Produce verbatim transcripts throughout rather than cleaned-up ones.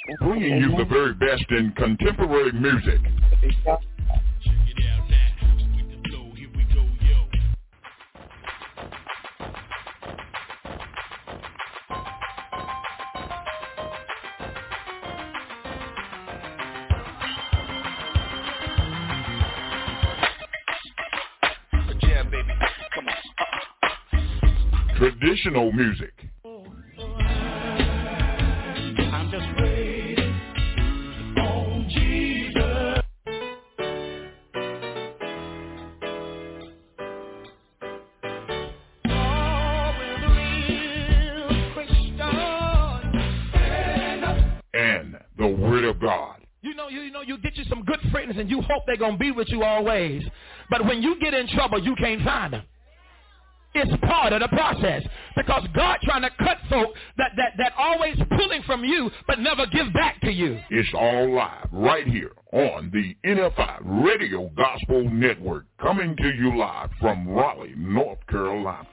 Bringing you the very best in contemporary music. Traditional music. I'm just waiting on Jesus. Oh, we're the real Christian. And the Word of God. You know, you, you know, you get you some good friends and you hope they're going to be with you always. But when you get in trouble, you can't find them. It's part of the process because God trying to cut folk that, that, that always pulling from you but never give back to you. It's all live right here on the N F I Radio Gospel Network, coming to you live from Raleigh, North Carolina.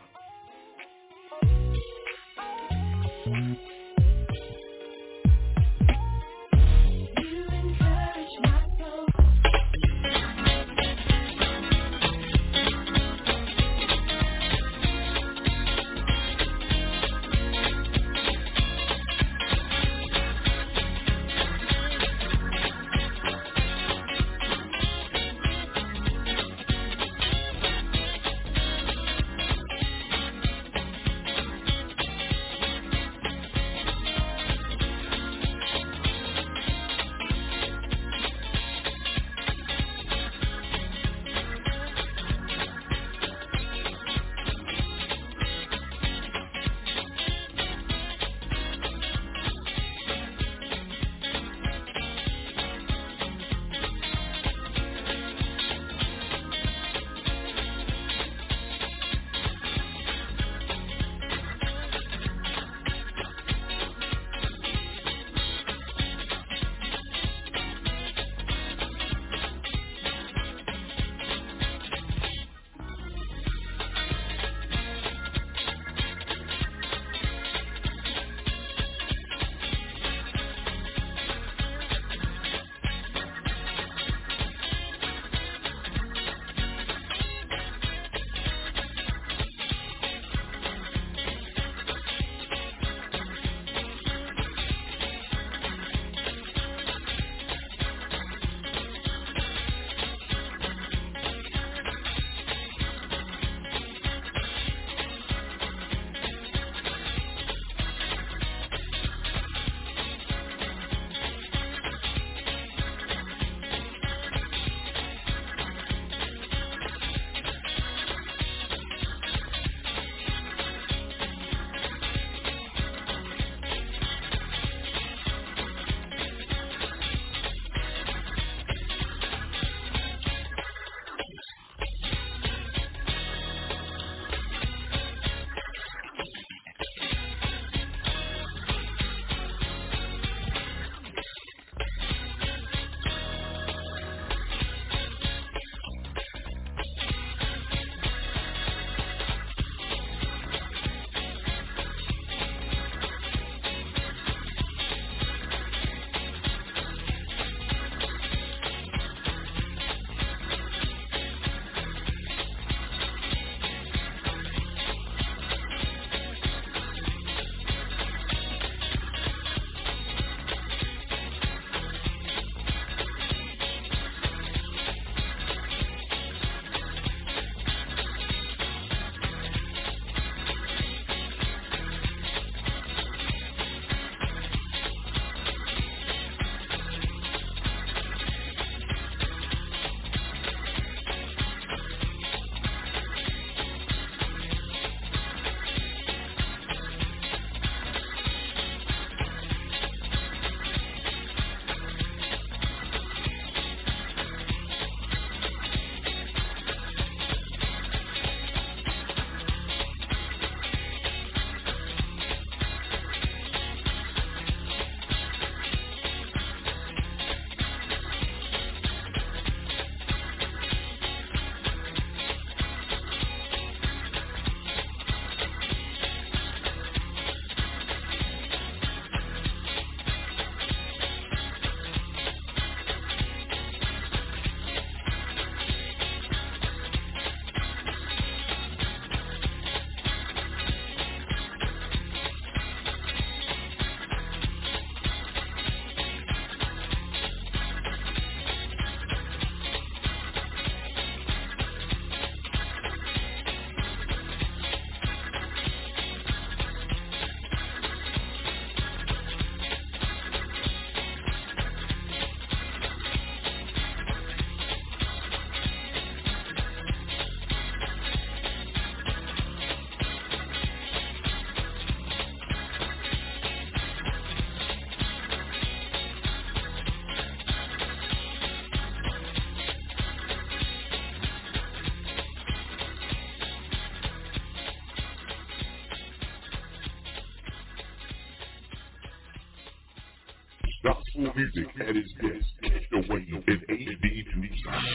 Gospel music at its best. Catch the wave in A D two sound.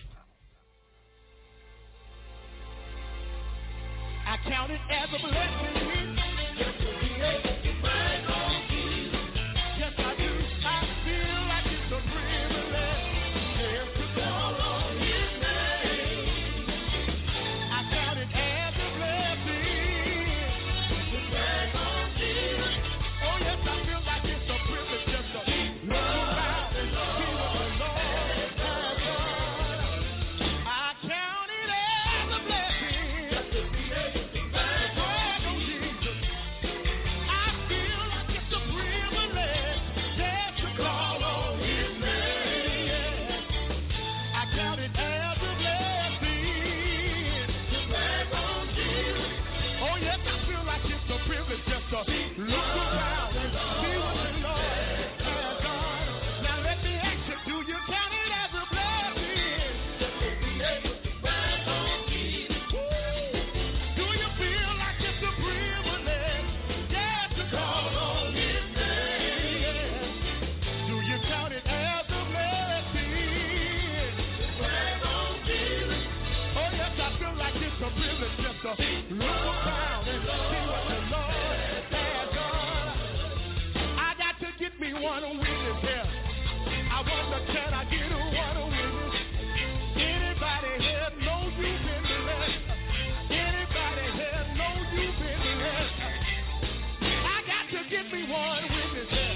I count it as a blessing just to be able to brag on Jesus. Yes, I do. I feel like it's a privilege just to call on His name. I count it as a blessing to brag on Jesus. Oh yes, I feel like it's a privilege just to look around and see what the Lord has done. I count it as a blessing just to be able to brag on Jesus. I feel like it's a privilege just to call on His name. I count it as a blessing to brag on Jesus. Oh yes, I feel like it's a privilege just to look around and see what the Lord has done. Now let me ask you, do you count it as a blessing just to be able to brag on Jesus? Do you feel like it's a privilege just to call on His name? Do you count it as a blessing to brag on Jesus? Oh yes, I feel like it's a privilege just to look around and see what the Lord has done. I got to get me one witness here. I wonder, can I get a one witness? Anybody here know you've been blessed? Anybody here know you've been blessed? I got to get me one witness here.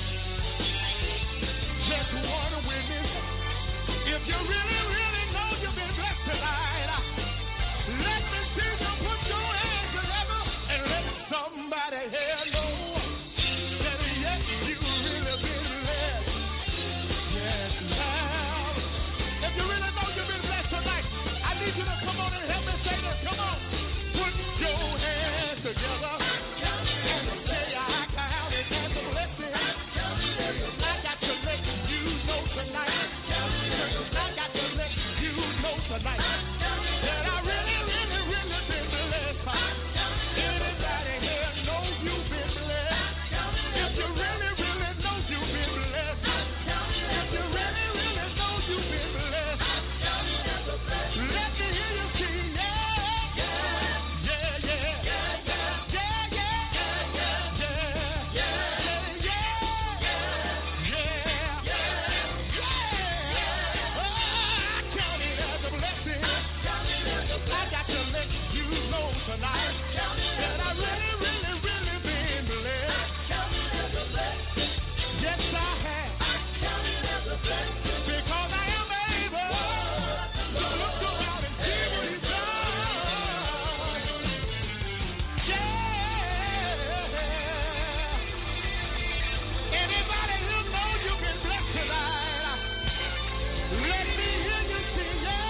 Just one witness. If you really, really know you've been blessed tonight, let me see you put your hands together and let somebody here know that yes, you really been blessed. Yes, now. If you really know you've been blessed tonight, I need you to come on and help me say this. Come on. Put your hands together and say, I count it as a blessing. I got to let you know tonight. I got to let you know tonight that I really, really, really been blessed. Anybody here know you've been blessed? If you really, really know you've been blessed, if you really, really know you've been blessed, let me hear you say, yeah, yeah, yeah, yeah, yeah, yeah, yeah, yeah, yeah, yeah, yeah, yeah. Oh, I count it as a blessing. I got to let you know tonight that I really, really, really been blessed. Yes, I have. Because I am able to look around and see what He's done. Yeah. Anybody who know you've been blessed tonight, let me hear you say, yeah.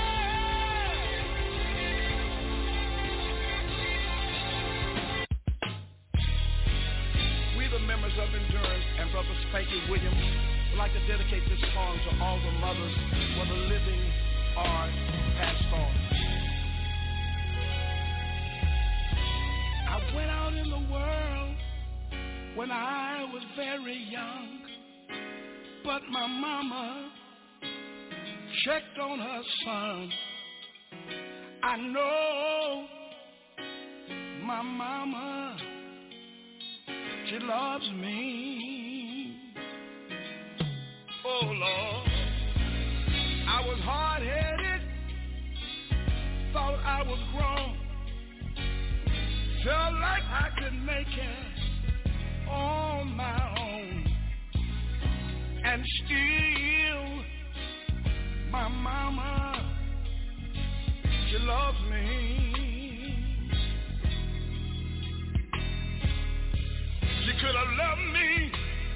We, the members of Endurance and Brother Spanky Williams, would like to dedicate this song to all the mothers, whether living or passed on. I went out in the world when I was very young, but my mama checked on her son. I know my mama, she loves me. Oh Lord, I was hard-headed, thought I was grown, felt like I could make it on my own, and still my mama, she loves me. She could have loved me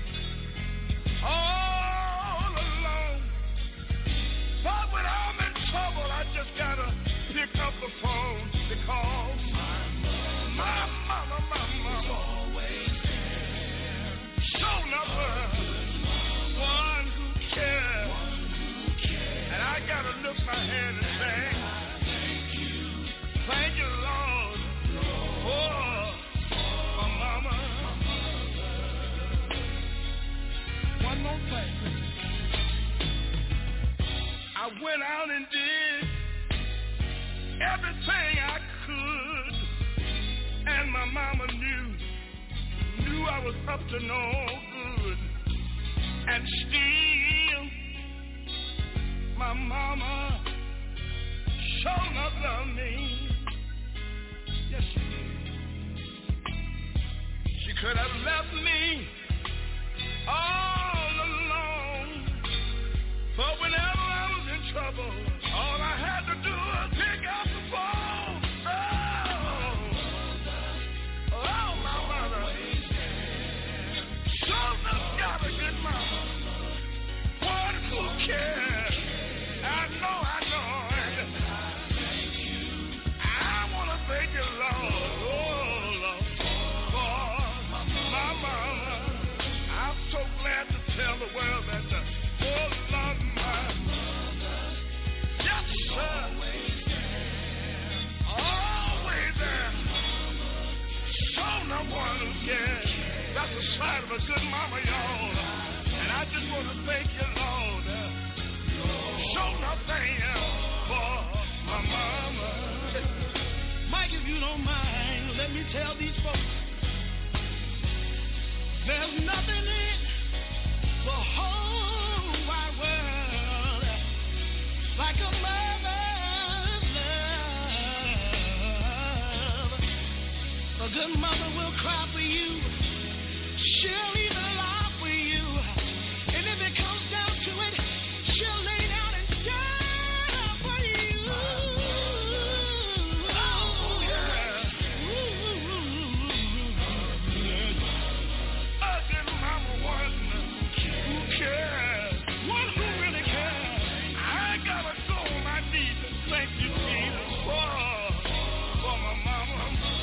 all alone, but when I'm in trouble, I just gotta pick up the phone to call my mama. My mama, my mama, always there. Show number one who cares, and I gotta lift my hand and say, thank you, thank you, Lord, for my mama. One more thing. went out and did everything I could, and my mama knew, knew I was up to no good, and still, my mama sure enough loved me. Yes, she did. She could have left me all alone, but whenever I was in trouble, all I had to do was pick up the phone. Oh, oh, my mother. Sure enough got a good mama. One who cares. I know, I know. I want to thank you, Lord. Oh, Lord. For my mama. I'm so glad to tell the world that the oh, Lord, my yes, sir. Always there. Show no one who cares. That's the sign of a good mama, y'all. And I just want to thank you, Lord. Show nothing for my mama. Mike, if you don't mind, let me tell these folks. There's nothing in the whole wide world like a mother's love. A good mother will cry for you. She'll even lie for you. And if it comes down to it, she'll lay down and die for you. Oh, yeah. A good mama, one who cares, one who really cares. I gotta go on my knees and thank you, Jesus, for, for my mama.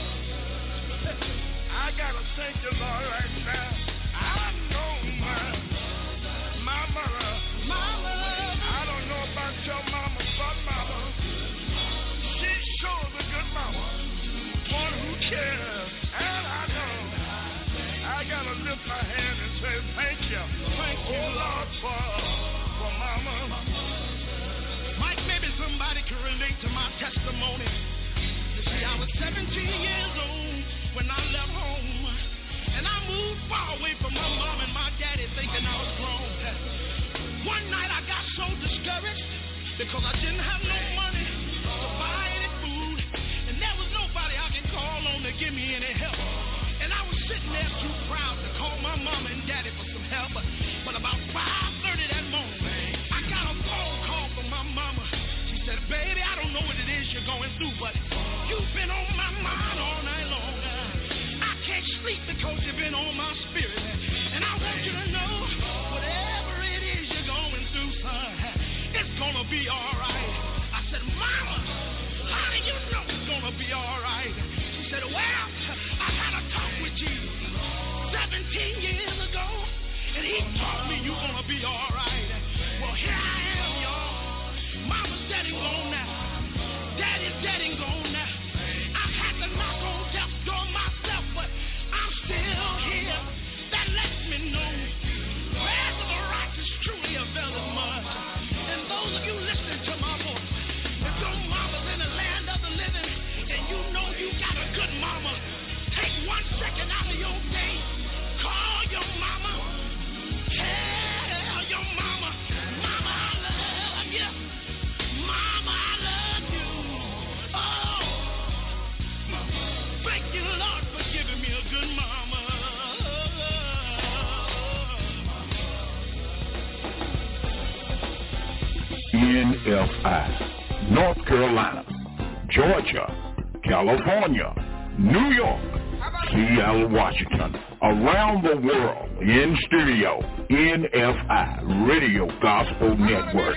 I gotta thank you, Lord, right now. I know my, my mother. Mama. I don't know about your mama, but mama. She sure is a good mama. One who cares. And I know I gotta lift my hand and say thank you. Thank you, Lord, for, for mama. Mike, maybe somebody can relate to my testimony. You see, I was seventeen years old when I left home, and I moved far away from my mom and my daddy, thinking I was grown. One night I got so discouraged because I didn't have no money to buy any food, and there was nobody I could call on to give me any help. And I was sitting there too proud to call my mom and daddy for some help. But about five thirty that morning, I got a phone call from my mama. She said, baby, I don't know what it is you're going through, but you've been on my mind all night long. I can't sleep because you've been on my spirit. And I want you to know, whatever it is you're going through, son, it's going to be all right. I said, mama, how do you know it's going to be all right? She said, well, I had a talk with Jesus seventeen years ago, and he told me you're going to be all right. Well, here I am, y'all. Mama's dead and gone now. Daddy's dead and gone now. I had to knock on death's door myself, but I'm still here. That lets me know prayers of the righteous truly availeth much. And those of you listening to my voice, if your mama's in the land of the living and you know you got a good mama, take one second out of your day, call your mama, tell your mama, mama, I love you. Mama, I love you. Oh, thank you, Lord, for giving me a good mama. N F I, North Carolina, Georgia, California, New York, Seattle, Washington, around the world, in studio, N F I, Radio Gospel Network.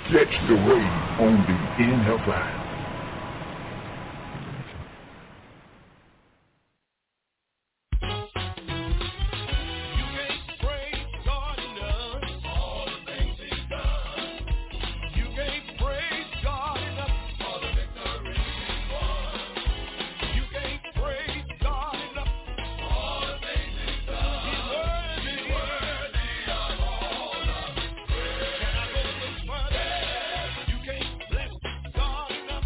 sets the way on the N F I. God enough.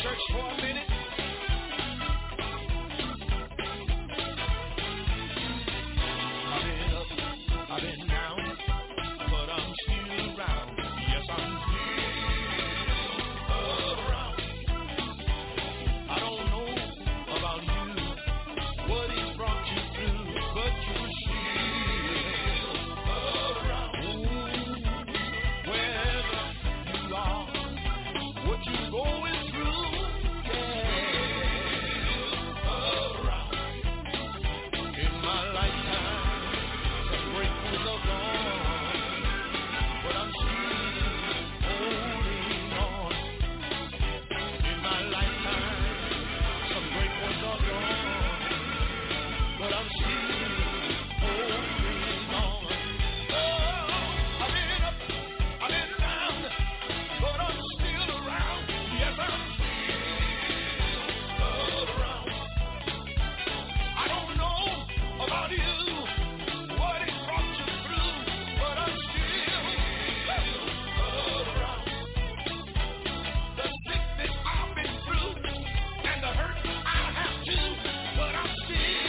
church for a minute. I've been up, I've been down, but I'm still around. Yes, I'm still around. I don't know about you, what He's brought you through, but you're still around. Ooh, wherever you are, what you're going through, yeah, around. In my lifetime, some great ones are gone, but I'm still holding on. In my lifetime, some great ones are gone, but I'm still holding on. Oh, I've been up, I've been down, but I'm still around. Yes, I'm still around. I don't know about you, what it brought you through, but I'm still around. The sickness I've been through and the hurt I have too, but I'm still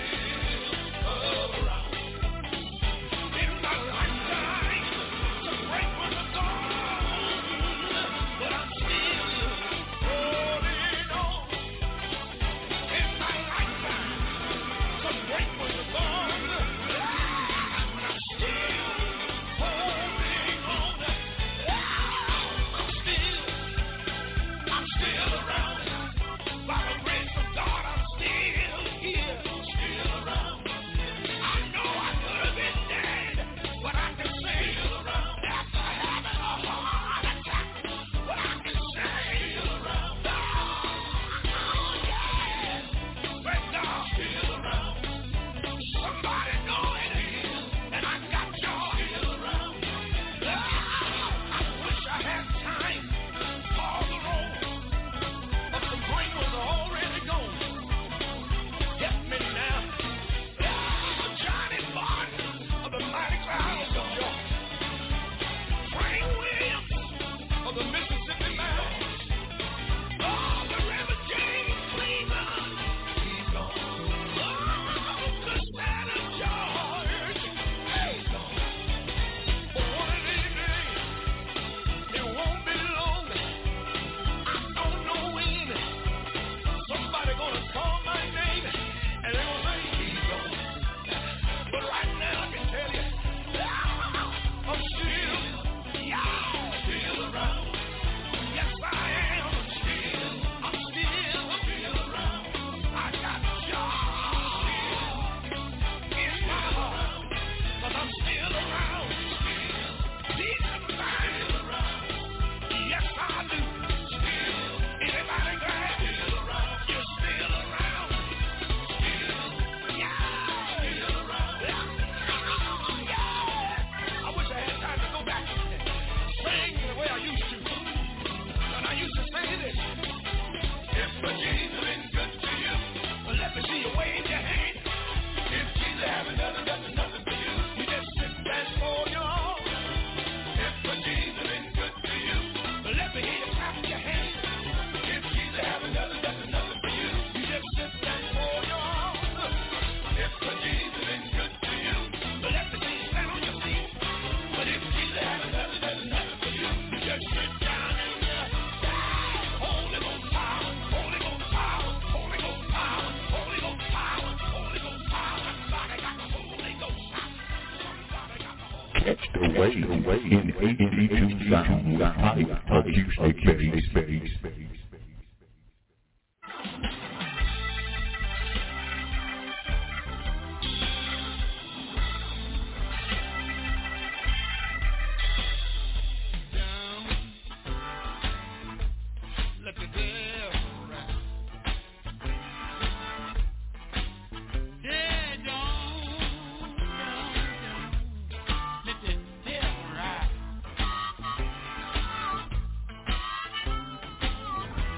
around. In my lifetime, some great ones are gone, but I'm still holding on. In my lifetime, some great ones are gone, but I'm still holding on. I'm still, I'm still around. By the grace of God, I'm still here, still around. I know I could have been dead, but I can say around. After having a heart attack, but I can say around. Oh, yeah. Thank God, still around. Somebody know it is, and I got joy still around. Oh, I wish I had time to pause the road, but some great ones are already gone. Get me now. Oh, Johnny Martin of the Mighty Clouds of Joy. Frank Williams of the Mississippi Mountains. Oh, the Reverend James Cleveland. He's gone. Oh, the Santa George. He's gone. But one of these days, it won't be long. I don't know when. Somebody gonna call my name and they're gonna say he's gone. But right now I can tell you, I'm still, yeah, still around. Yes, I am. Still, I'm still, still around. I got joy in my heart, 'cause I'm still around. Still, peace of mind around. Yes, I do. Still, anybody glad? Still around. You're still around. Still, yeah, still around. Yeah. I wish I had time to go back and sing the way I used to. But I used to say this. If Jesus been good to you, let me see you wave your hand. If Jesus haven't done nothing, nothing for you, you just sit and fold your arms. If Jesus been good to you, let me hear you clap your hands. If Jesus haven't done nothing, nothing for you, you just sit and fold your arms. If Jesus been good to you, let me see you stand on your feet. But if Jesus haven't done nothing, nothing for you, you just sit down and uh, Holy Ghost power, Holy Ghost power, Holy Ghost power, Holy Ghost power, Holy Ghost power. Somebody got the Holy Ghost power. Somebody got the Holy Ghost. Catch the wave in H D two sound with Hype Acoustic Bass. Down, let the devil ride. Yeah, down, down, down, let the devil ride.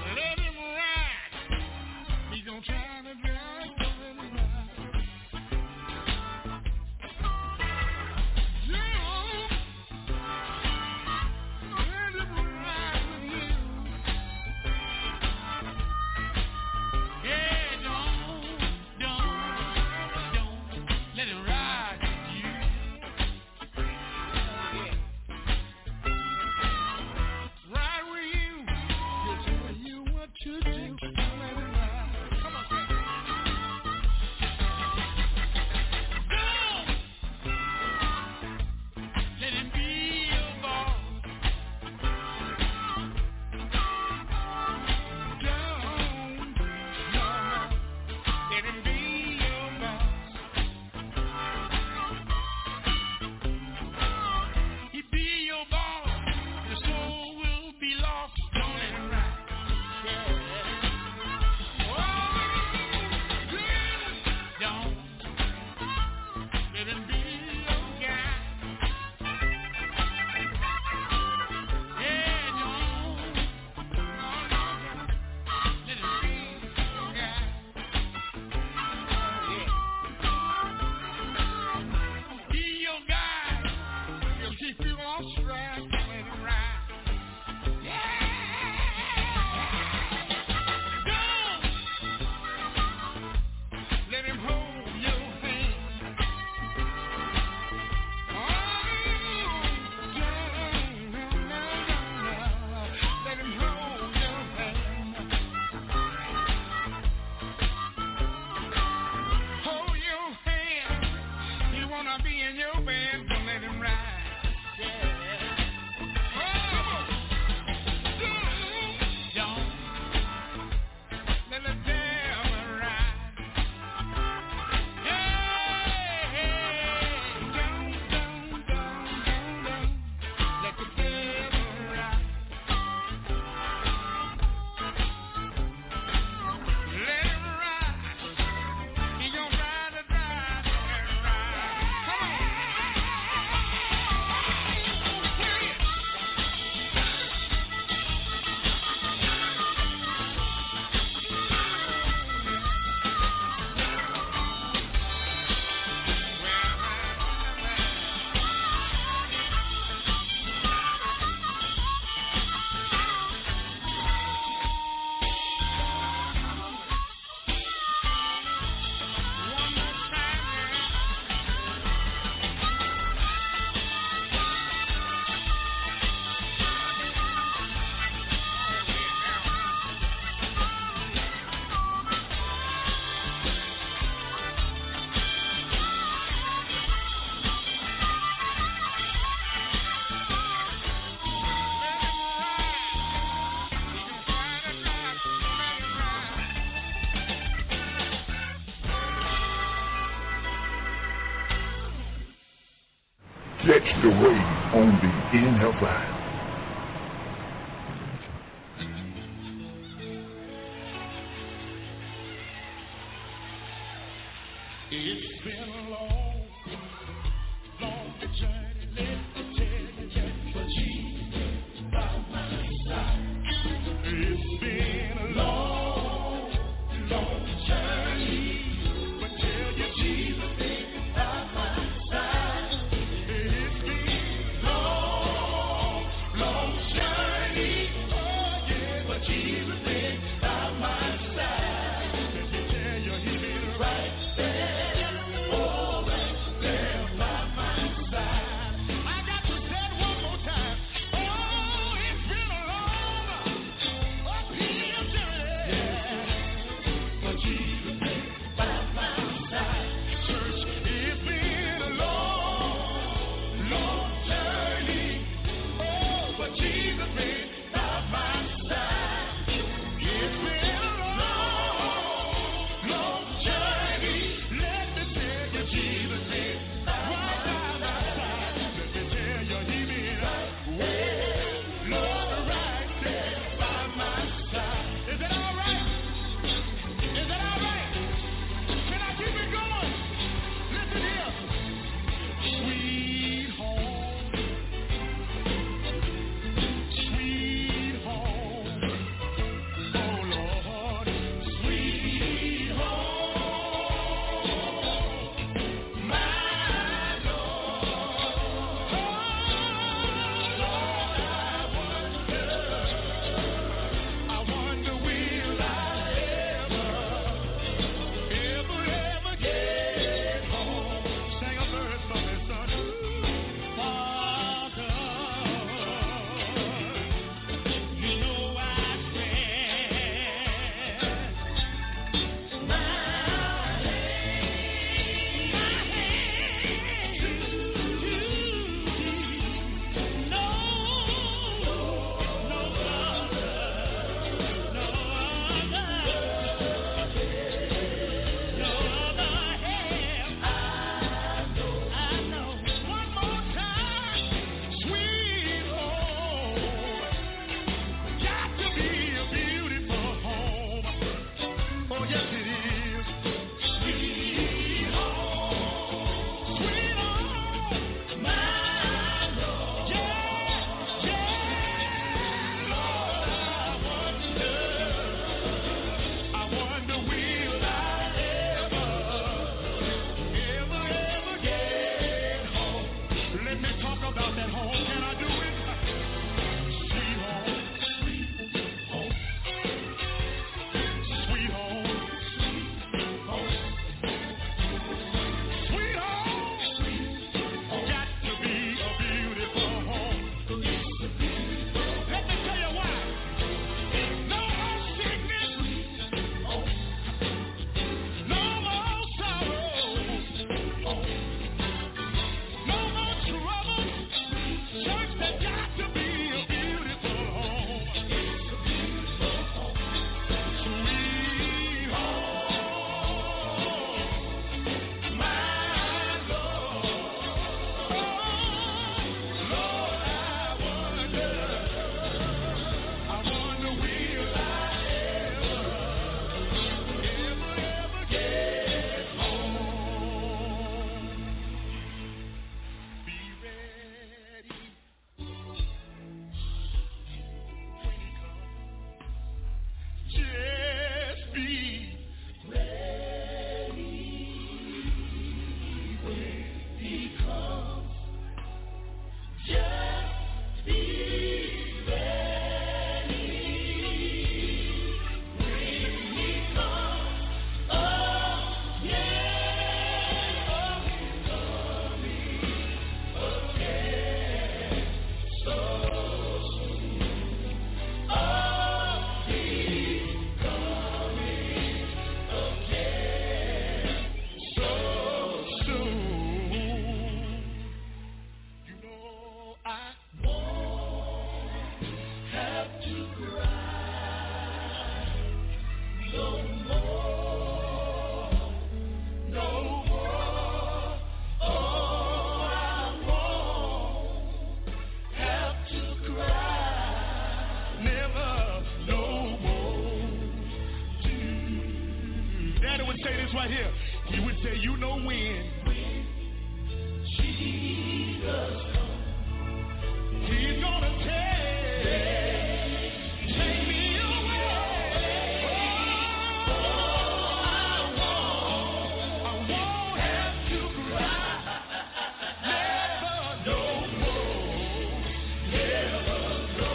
Catch the wave on the N F I. It's been a long, long journey. Let me tell you just for Jesus by my side. It's been a long, long journey. But tell you Jesus is by my side. It's been a long, long journey. Oh yeah, but Jesus is by my side. Let me tell you, He's been right there. Oh, right there by my side. right here. He would say, you know when. Jesus comes, he's gonna take, take me away. Oh, I won't, I won't have to cry. Never no more, never no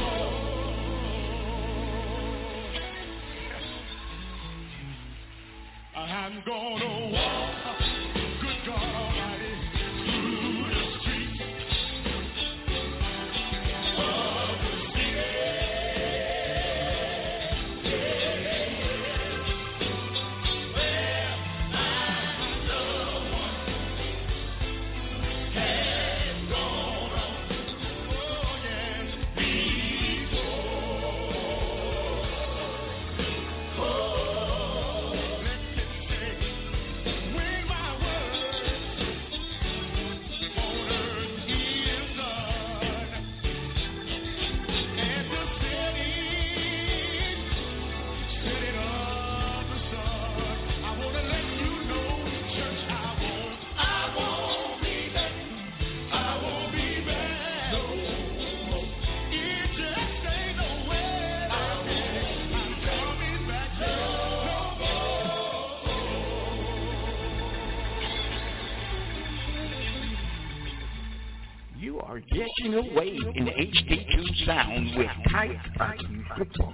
more. I'm gonna walk, good God Almighty, through the streets of the city, where my loved one has gone on. Oh, yes, before. Oh, let me say, when my word on earth is done, and the city, city of the sun, I want to let you know, church, I won't, I won't be back, I won't be back, no more. It just ain't no way I'm coming back no more. You are getting away in H D two sound with Tight Party Football.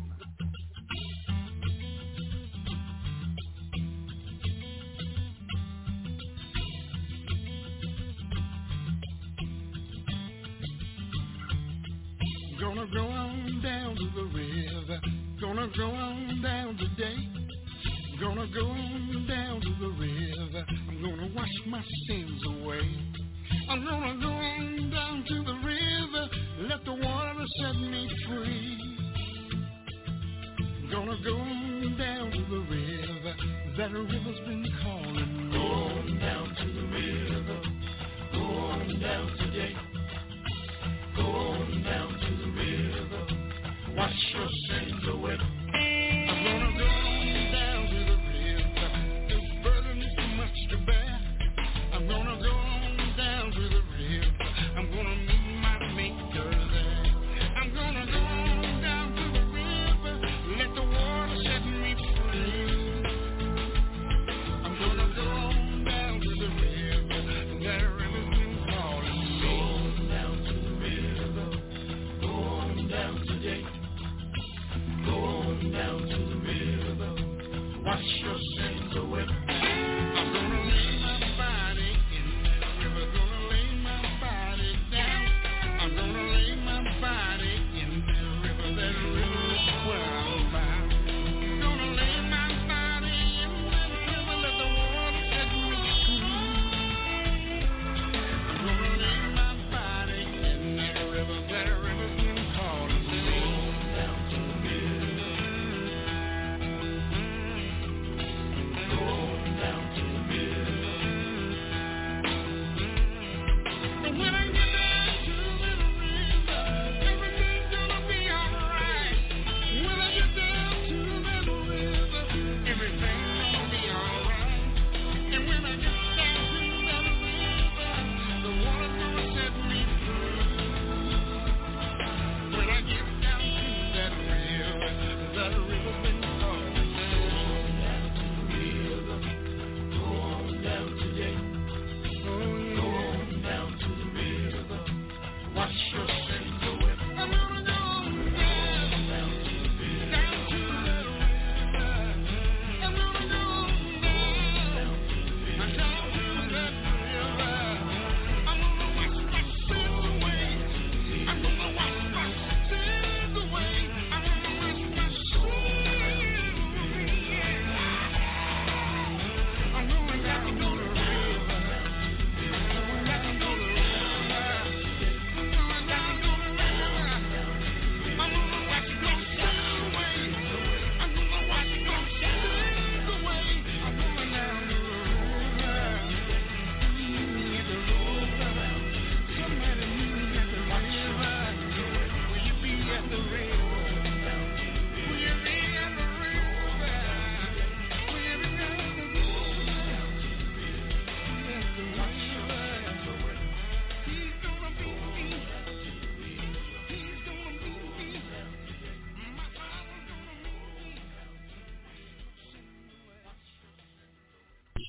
Gonna go on down to the river. Gonna go on down today. Gonna go on down to the river. I'm gonna wash my sins away. I'm gonna go on down to the river. Let the water set me free. Gonna go on down to the river. That river's been calling. Go on down to the river. Go on down today. Go on down to the river, wash your sins away. I'm gonna go on down to the river, this burden is too much to bear. I'm gonna go on down to the river, I'm gonna meet my maker there. I'm gonna go on down to the river, let the water set me free. I'm gonna go on down to the river, that river's been calling. Go on down to the river. Go on down today. Go on down to the river. Wash your sins away. I'm gonna lay my body in that river. Gonna lay my body down. I'm gonna lay my body in that river. That river is where I'm bound. Gonna lay my body in that river. Let the water set me free. I'm gonna lay my body in that river. That river's been calling. Go on down to the river. Go on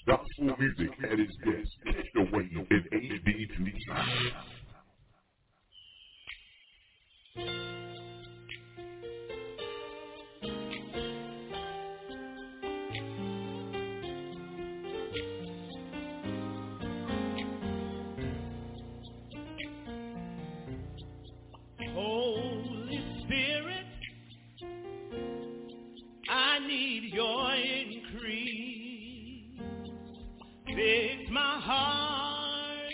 Gospel music at its best. Catch the wave in H D two sound. Holy Spirit, I need your increase. Fix my heart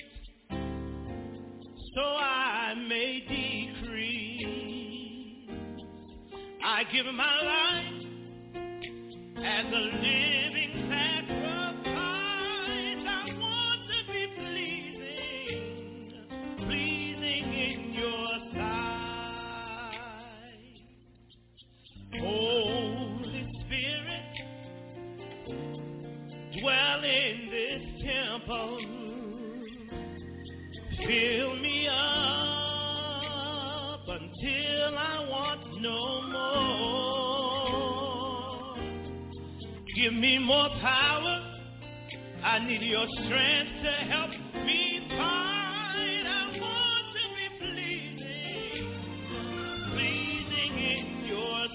so I may decrease. I give my life as a living sacrifice. I want to be pleasing, pleasing in your sight. Holy Spirit, dwell in this temple. Fill me up until I want no more. Give me more power. I need your strength to help me fight. I want to be pleasing, pleasing in your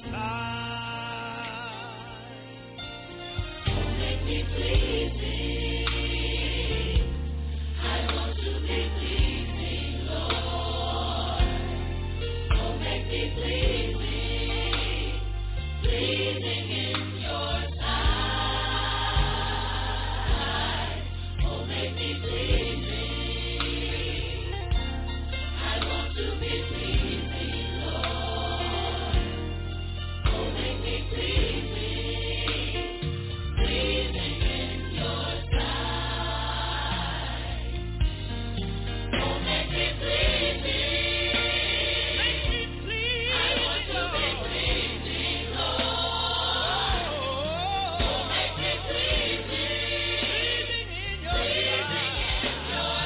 sight. Make me pleasing. I want to be pleasing, Lord. Oh, make me pleasing, pleasing in your sight. Oh, make me pleasing. I want to be pleasing, Lord. Oh, make me pleasing, pleasing in your sight. Oh, make me pleasing. Make me pleasing. I want to be pleasing, Lord. Oh, make me pleasing, pleasing in your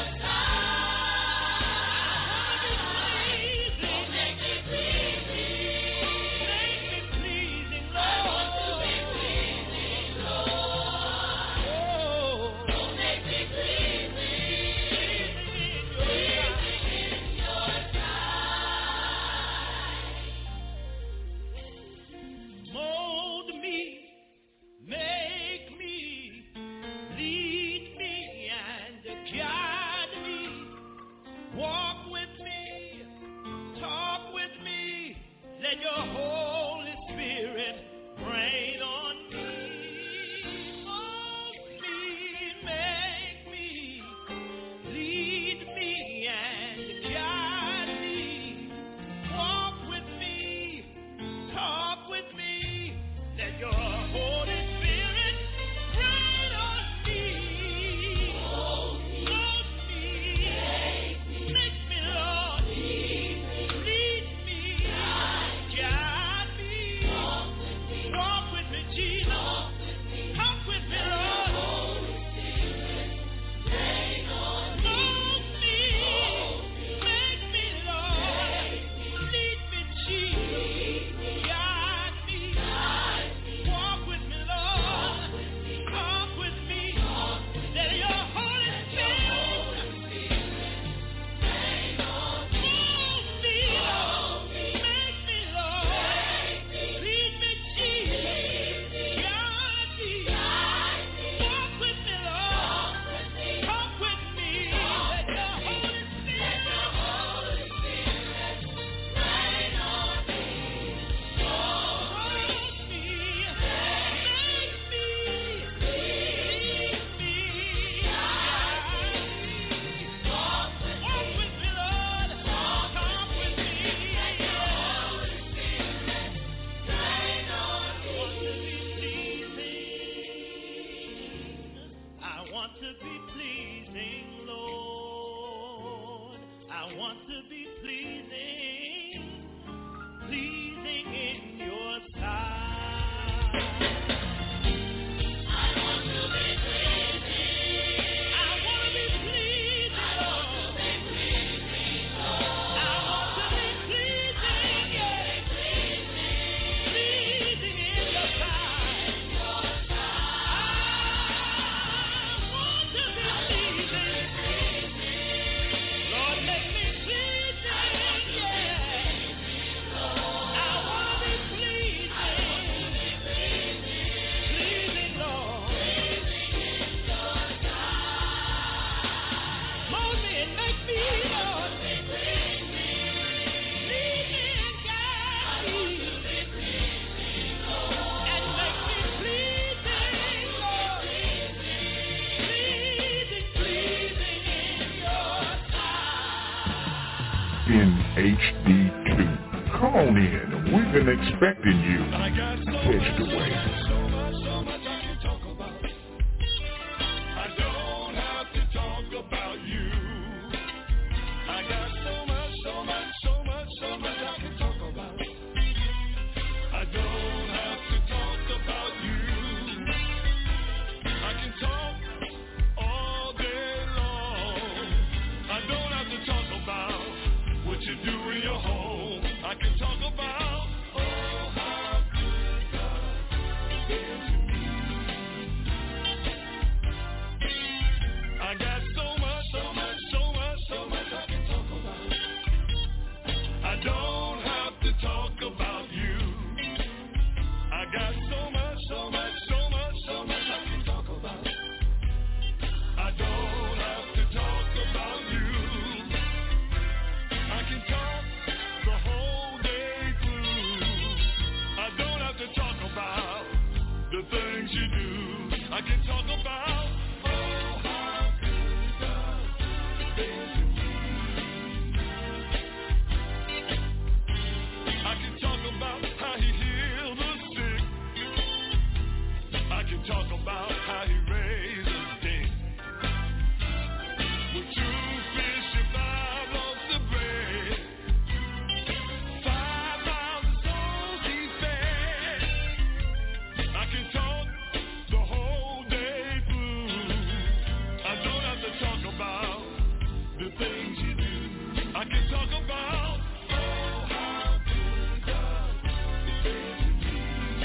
sight. Oh, make me pleasing. Make me pleasing, Lord. I want to be pleasing, Lord. Oh, make me pleasing, pleasing in your sight. Mold me, make me, lead me and guide me. Walk with me, talk with me. Let your Holy Spirit reign on me. Mold me, make me, lead me and guide me. Walk with me, talk with me. Let your Holy Spirit reign on me. Mold me, make me, Lord. Lead me, guide me. Walk with me, Jesus. Talk with me, Lord. Mold me, make me, Lord. Lead me, Jesus. Guide me. Walk with me, Lord. Talk with me. Let your Holy Spirit move me, Lord. Make me, Lord. Lead me, Jesus. Guide me. Walk with me, Lord. Talk with me. Let your Holy Spirit reign on me. Mold me, make me, lead me, guide me. Walk with me, Lord. Talk with me. Let your Holy Spirit reign on me. I want to be pleasing, Lord. I want to be pleasing, pleasing in your sight. I want to be pleasing. I want to be pleasing, Lord. I want to be pleasing, yeah. Pleasing in your sight. in H D two. Come on in. We've been expecting you. Catch the wave. So much, so much I can talk about. I don't have to talk about you. I got so much, so much, so much, so much I can talk about. I don't have to talk about you. I can talk all day long. I don't have to talk about what you do in your home. I can talk about, oh, how good God is to me. I got so much, so much, so much, so much I can talk about. I don't have to talk about you. I got so much, so much, so much, so much I can talk about. I don't have to talk about you. I can talk the whole day through. I don't have to talk about the things you do. I can talk about, oh, how good God has been to me. I can talk about how he healed the sick. I can talk about how he raised the dead. With two fish and five loaves of bread, five thousand souls he fed. I can talk the whole day through. I don't have to talk about the things you do. I can talk about, oh, how good God has been to me.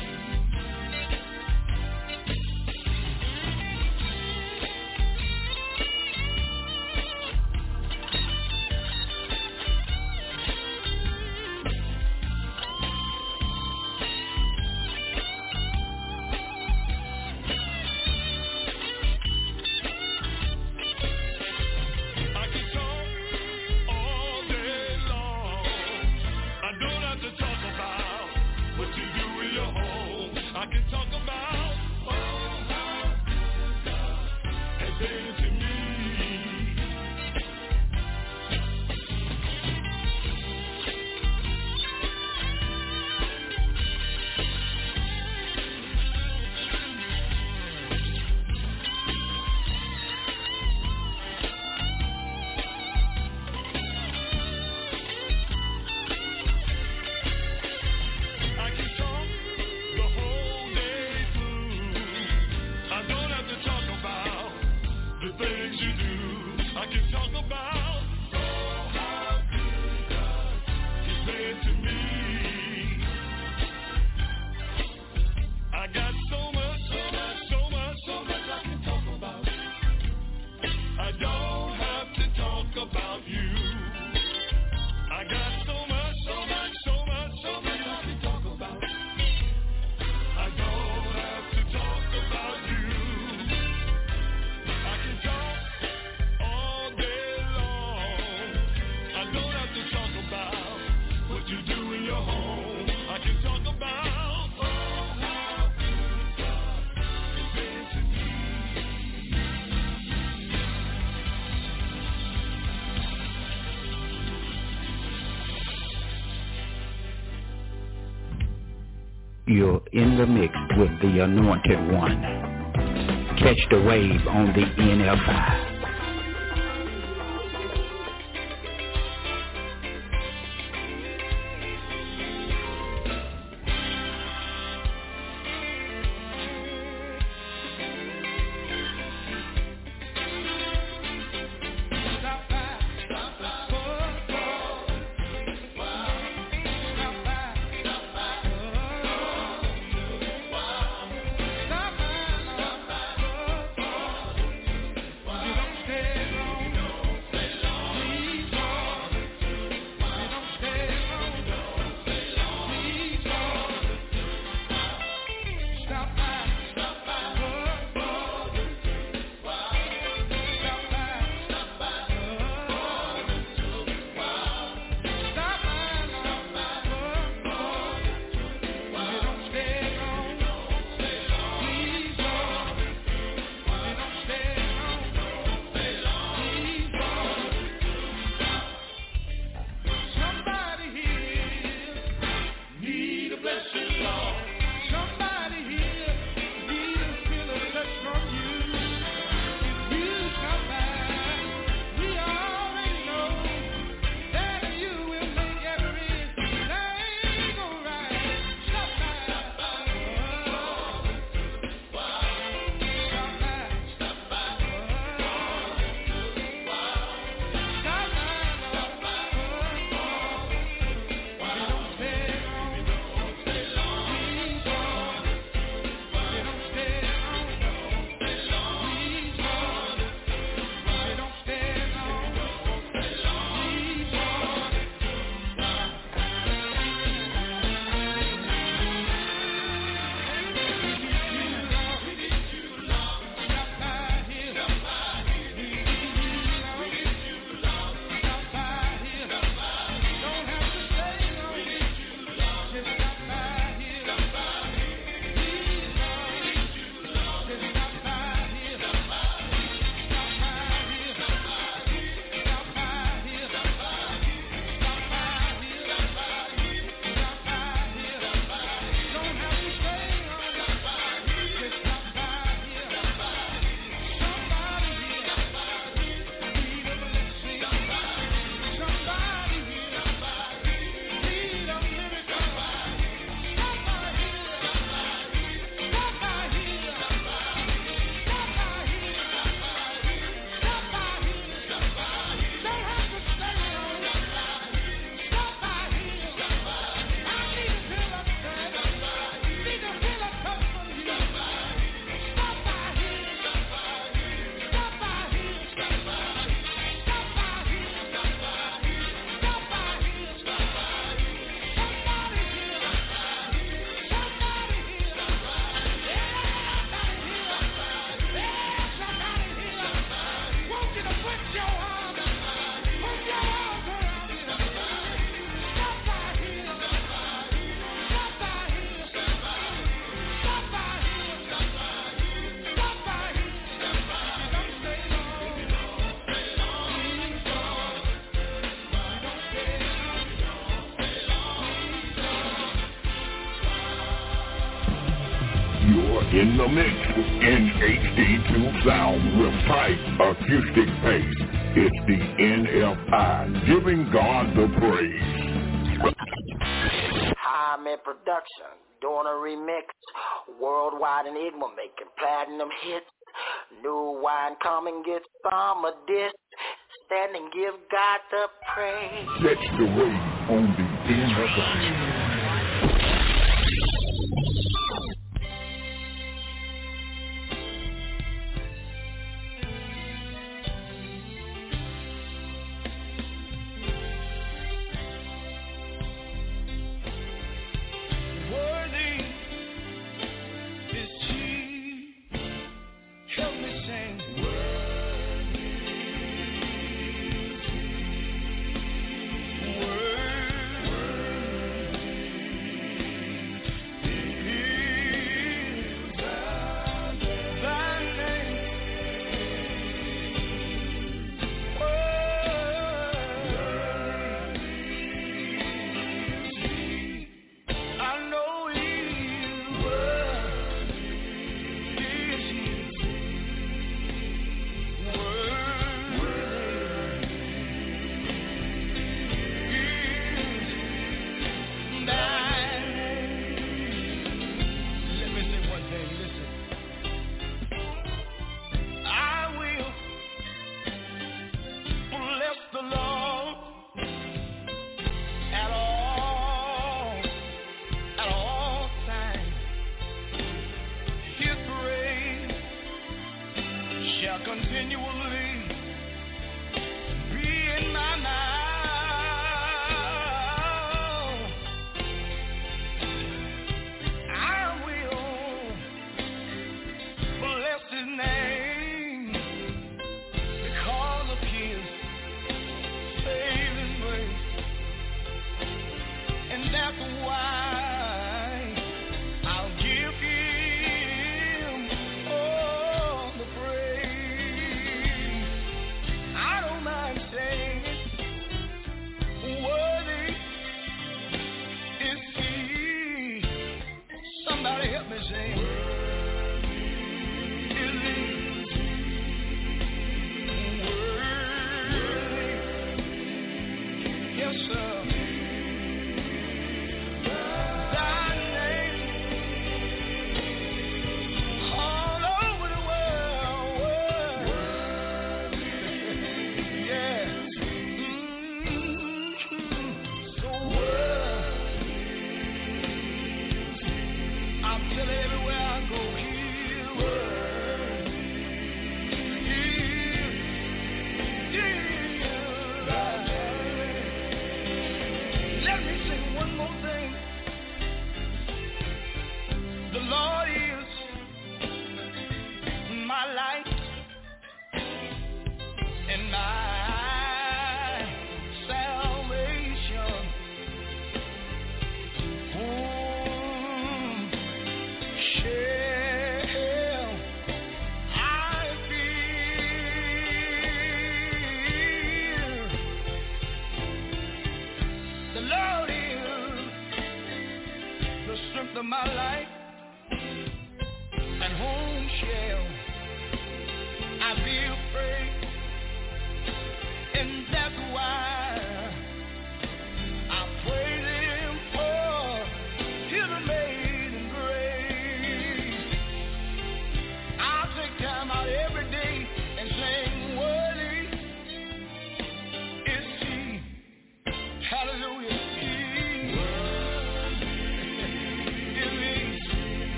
I can talk all day long. I don't have to talk about what you do in your home. I can talk about, oh, how good God has been to me. I can talk the whole day through. I don't have to talk about the things you do. I can talk about, oh, how good God has been to me. I got so much, so much, so much, so much I can talk about. I don't have to talk about you. I got so much, so much, so much, so much I can talk about. I don't have to talk about you. I can talk all day long. I don't have to talk about what you do in your home. I can talk about, oh, how good God has been to me. You're in the mix with the Anointed One. Catch the wave on the N F I. Stop by, stop by, oh, oh, wow. Stop by, stop by, oh, wow. Stop by, stop by, oh, oh. You're in the mix in H D two sound with tight acoustic bass. It's the N F I, giving God the praise. I'm in production, doing a remix, worldwide enigma, making platinum hits. New wine, come and get some of this. Stand and give God the praise. Catch the wave on the N F I.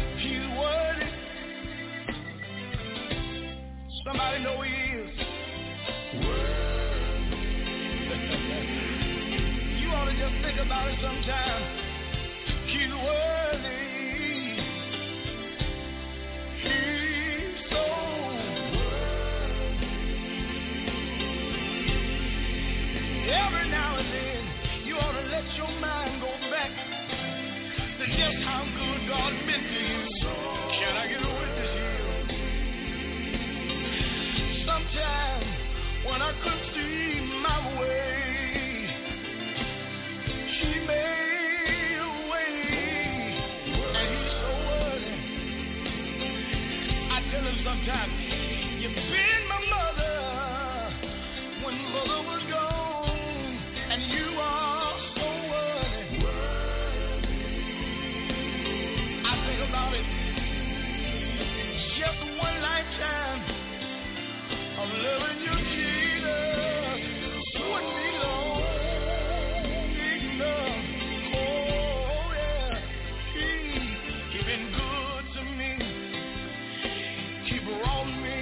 Somebody know he is. about it sometime. He's worthy. He's so worthy. Every now and then, you ought to let your mind go back to just how good God's been to you. Can I get a witness here? Sometimes when I couldn't see my way, He made a way, and He's so worthy. I tell Him sometimes, you've been my mother when mother was gone, and you are so worthy. I think about it, just one lifetime of loving you, Jesus, wouldn't be long enough. Oh yeah, He, He been good to me. He brought me,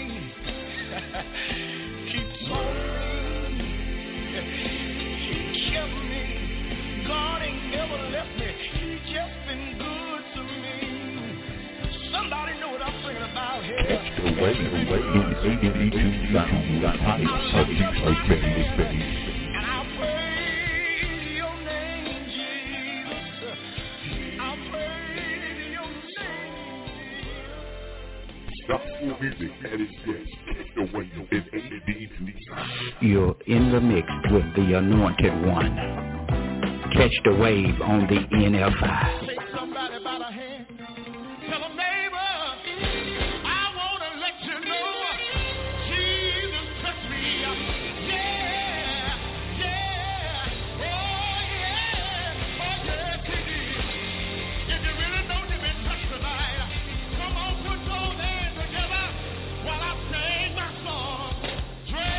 He taught me, He kept me. God ain't never left me. He just been good to me. Somebody know what I'm thinking about here. Catch the wave, the wave, eighty-two sound, high, And I'll praise your name, Jesus. I'll praise your name. gospel music at its best. Catch the wave in eighty-two sound. You're in the mix with the Anointed One. Catch the wave on the N F I. Take somebody by the hand. Tell them, neighbor, I want to let you know Jesus touched me. Yeah, yeah, oh yeah, oh yes He did. If you really know you've been touched tonight, come on, put those hands together while I sing my song. Dre,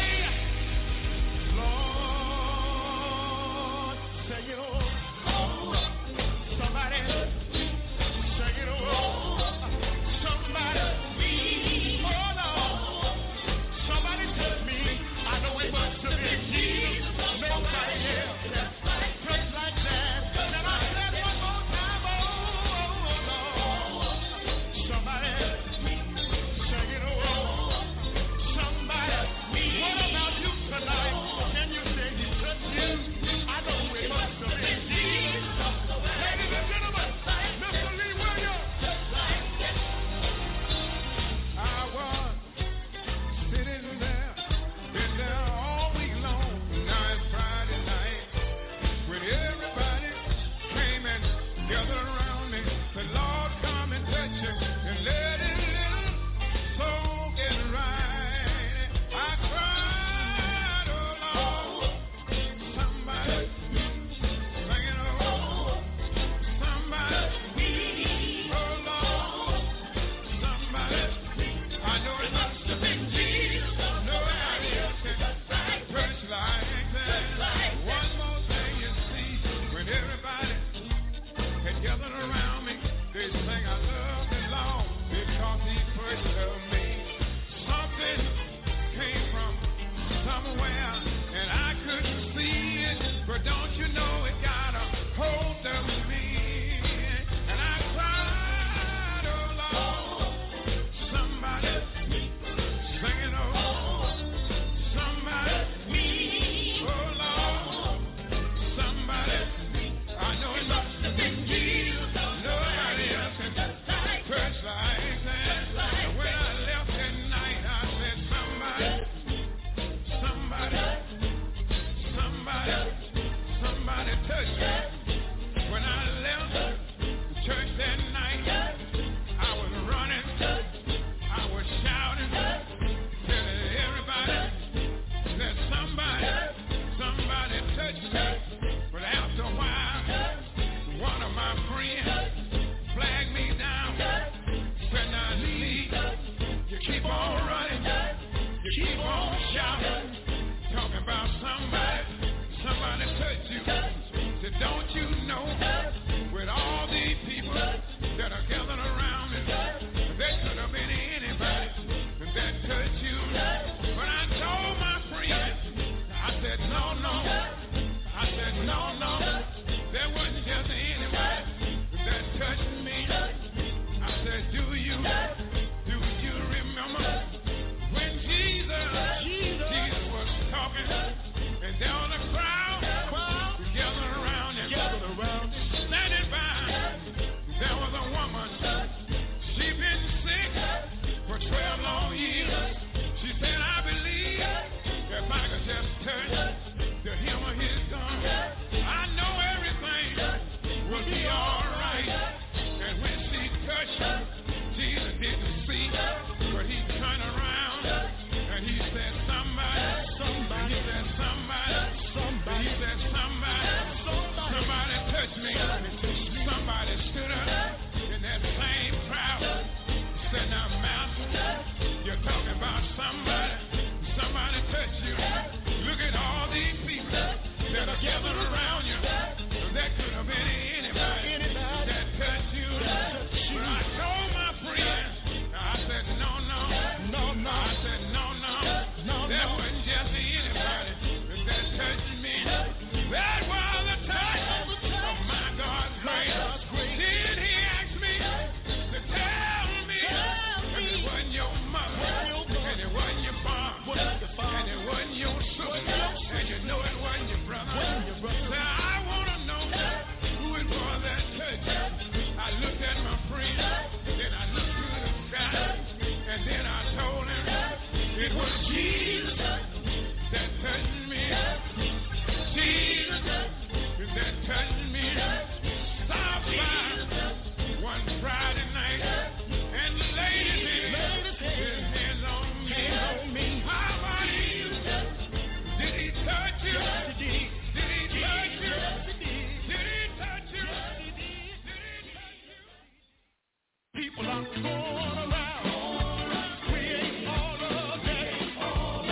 Lord, say it all. Somebody, say it all. Somebody, oh Lord, somebody touch me. I know it must have been Jesus. Nobody else touch like that. Can I say that one more time? Oh Lord, somebody, say it all. Somebody, what about you tonight? Can you say He touched you? I know it must have been Jesus. Ladies and gentlemen, Mister Lee Williams. I was sitting there, been there all week long. Now it's Friday night, when everybody came and gathered around me. The Lord come and touch you and let His little soul get right. I cried, oh Lord, somebody sing it, oh, somebody, oh Lord, somebody. I know it must have been Jesus. Nobody else can touch like that. One more thing you see, when everybody had gathered around me, they sang, I love the Lord because He first loved me. Something came from somewhere and I couldn't see it, but don't you know it got a hold of me? And I cried, oh Lord, somebody sing it, oh, somebody, oh Lord, somebody. I know it must have been Jesus. Nobody else can touch like that. And when I left that night, I said, somebody, somebody, somebody, somebody touch me. When I left the church that night, I was running, I was shouting, telling everybody that somebody, somebody touched me. But after a while, one of my friends flagged me down, said, now Lee, you keep on running, you keep on shouting, talking about somebody, somebody touched you. Said, don't you know, with all these people that are gathered around me, there could have been anybody that touched you. But I told my friend, I said, no, no, I said, no, no, there down, and he said, somebody, somebody, he said, somebody, somebody, he said, somebody, somebody touched me. Somebody stood up in that same crowd. Said, now, Master, you're talking about somebody. Somebody touched you. Look at all these people that are gathered around you. That could have been anybody that touched you. But I told my friends, I said, no, no, no, no. I said, no, no, no. That wasn't just anybody that touched me. That was a touch of my God's grace. Did he ask me to tell me that it wasn't your mother, and it wasn't your father, and it wasn't your sister, and you know it wasn't your brother? Now I want to know who it was that touched you. I looked at my friend, then I looked to the sky, and then I told him it was Jesus that touched me. Jesus that touched me. Stop by one Friday night, and the lady did his hands on me. How about you? Did he touch you? Did he touch you? Did he touch you? Did he touch you? People are going around. We ain't all of that.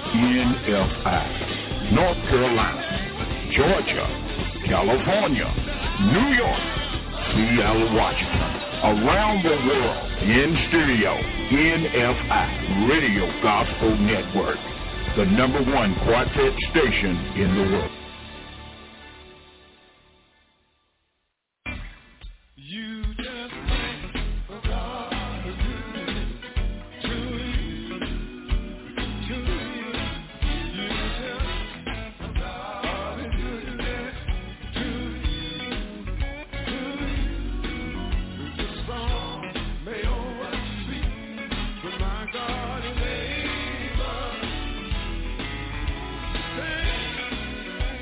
N F I. North Carolina, Georgia, California, New York, Seattle, Washington. Around the world, in stereo, N F I, Radio Gospel Network, the number one quartet station in the world. You just think of God is good to you, to you. You just think of God is good to you, to you. The song may overspeak, but my God is able. Sing.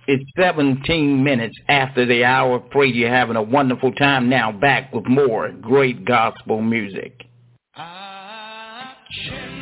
It's seventeen minutes after the hour. Pray you're having a wonderful time. Now back with more great gospel music. I cannot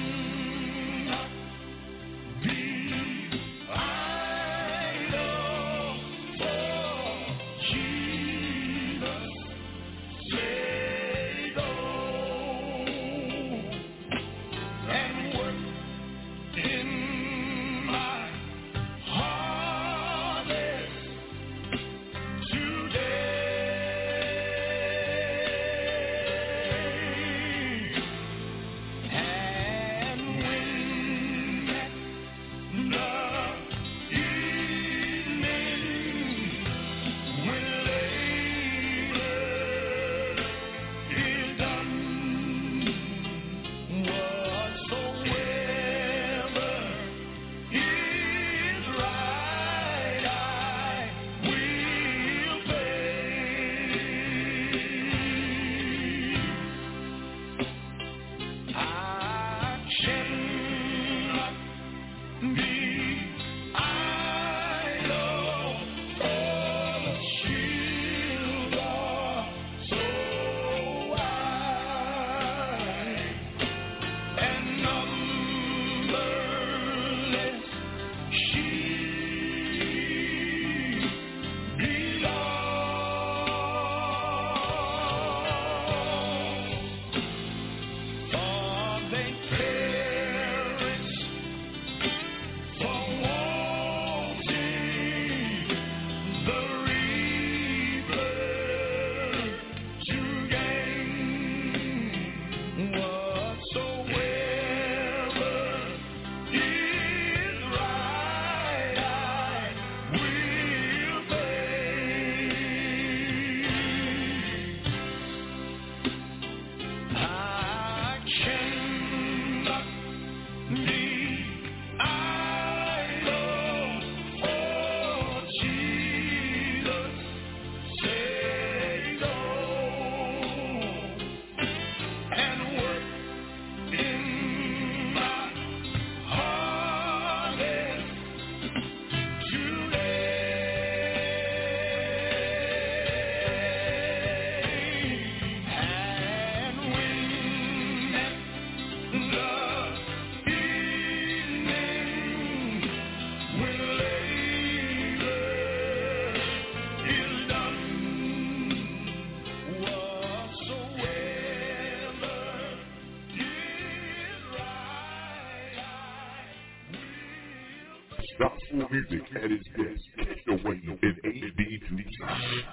Gospel music at its best. Catch the wave in A B two sound.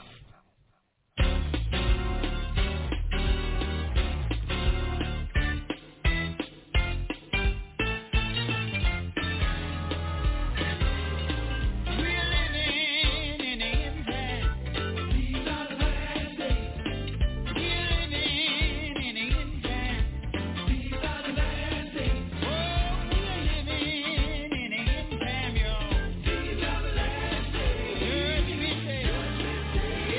Savior.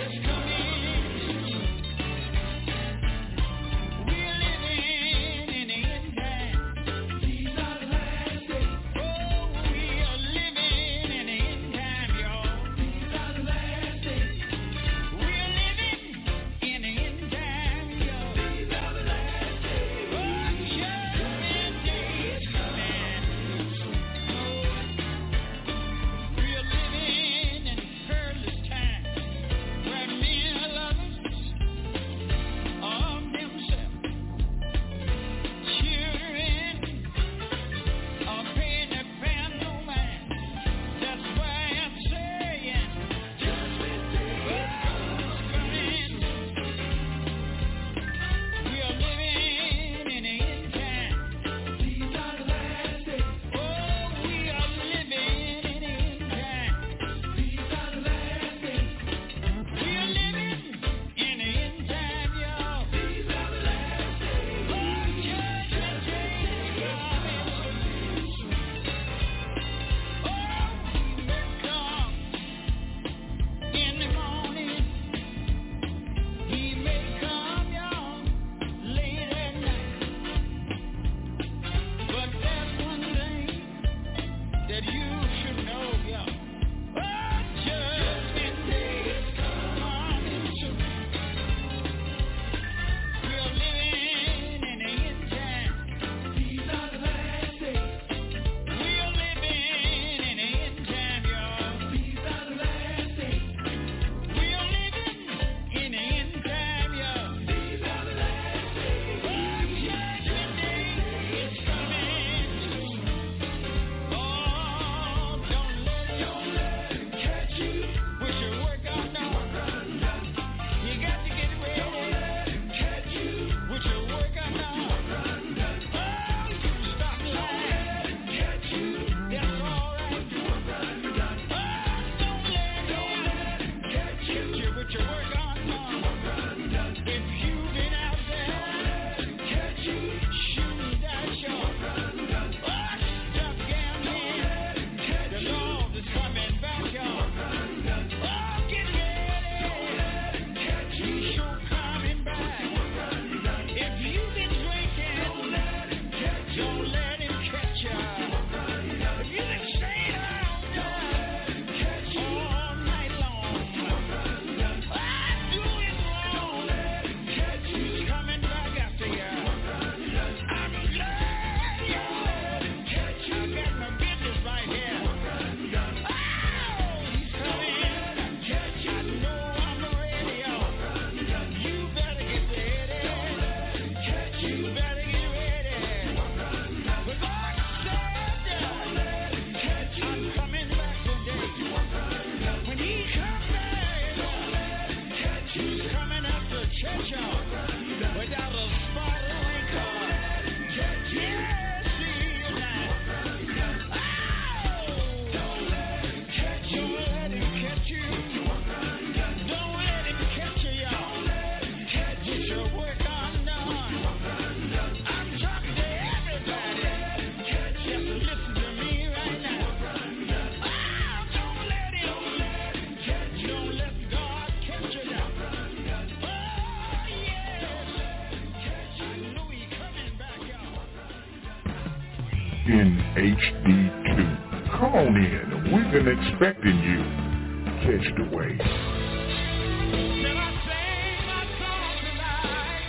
in H D two. Come on in. We've been expecting you. Catch the wave. Can I sing my song tonight?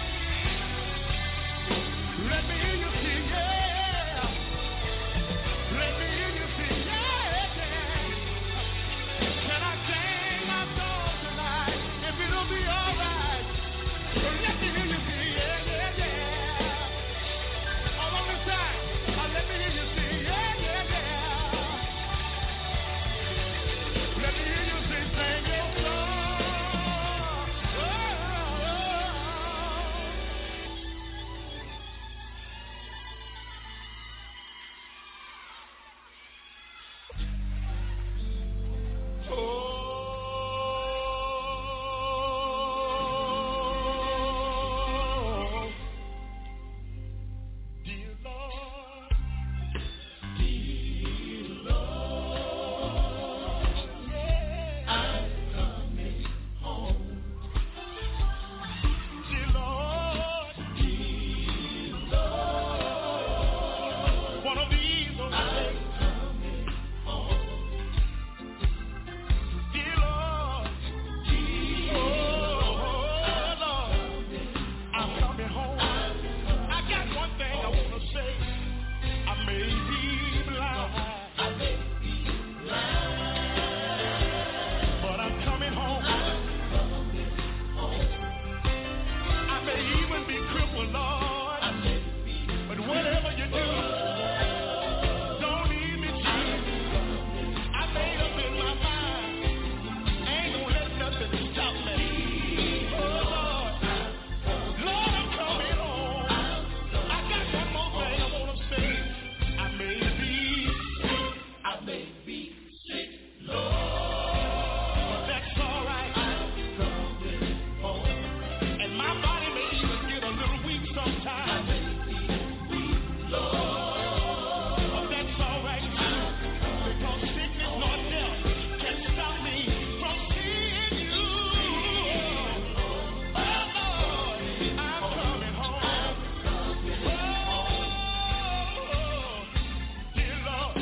Let me hear you sing, yeah. Let me hear you sing, yeah, yeah. Can I sing my song tonight? If it'll be all right. So let me hear you sing, yeah, yeah, yeah. All on this side. Uh, let me hear you sing, yeah, yeah, yeah. Let me hear you sing, sing your song. Oh, oh, oh. Oh, dear Lord, dear Lord, yeah, I'm coming home. Dear Lord, dear Lord, one of these days I'm coming home. Dear Lord, dear Lord, I'm coming home. I got one thing I want to say. I may be blind, I may be blind, but I'm coming home. I may even be crippled, Lord, but whatever you do, don't leave me, Jesus. I made up in my mind, I ain't gonna let nothing stop me. Oh Lord, Lord, I'm coming home. I got one more thing I wanna say. I may be sick, I may be sick, Lord, but that's all right. I'm coming home, and my body may even get a little weak sometimes. I may be weak, Lord, but that's all right too, because sickness nor death can stop me from seeing you. Oh Lord, I'm coming home. Oh, dear Lord,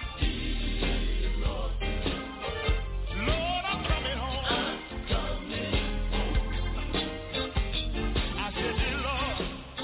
Lord, I'm coming home. I said, dear Lord,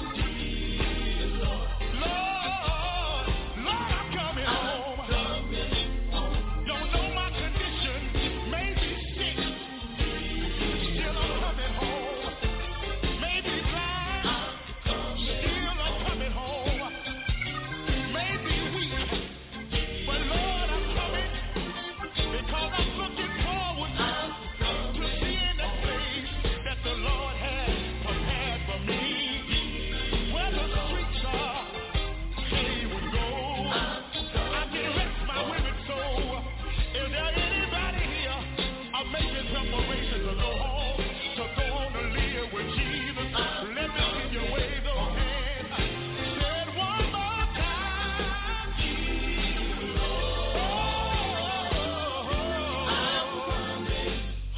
Lord, Lord, I'm coming home. Don't know my condition, may be sick, still I'm coming home. May be blind, still I'm coming home. May be weak, but Lord, I'm coming, because I'm looking forward to seeing the place that the Lord has prepared for me. Where the streets are paved with gold, I can rest my weary soul. Is there anybody here are making preparations to go home, to go on to live with Jesus? Let me see you wave those hands. Said one more time. Oh, I'm coming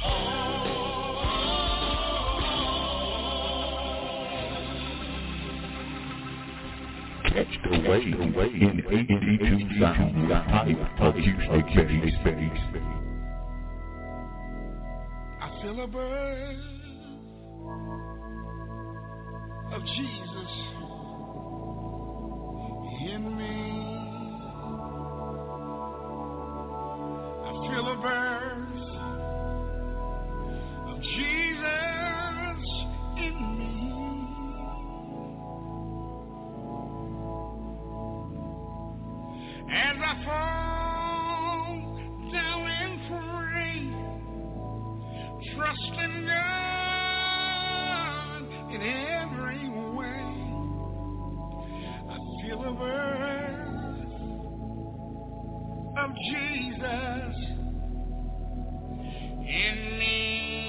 Catch the wave in H D two sound, type acoustic bass. I feel a burn of Jesus in me. I feel a burn of Jesus in me. As I fall down and pray, trust in God in every way, I feel a burn of Jesus in me.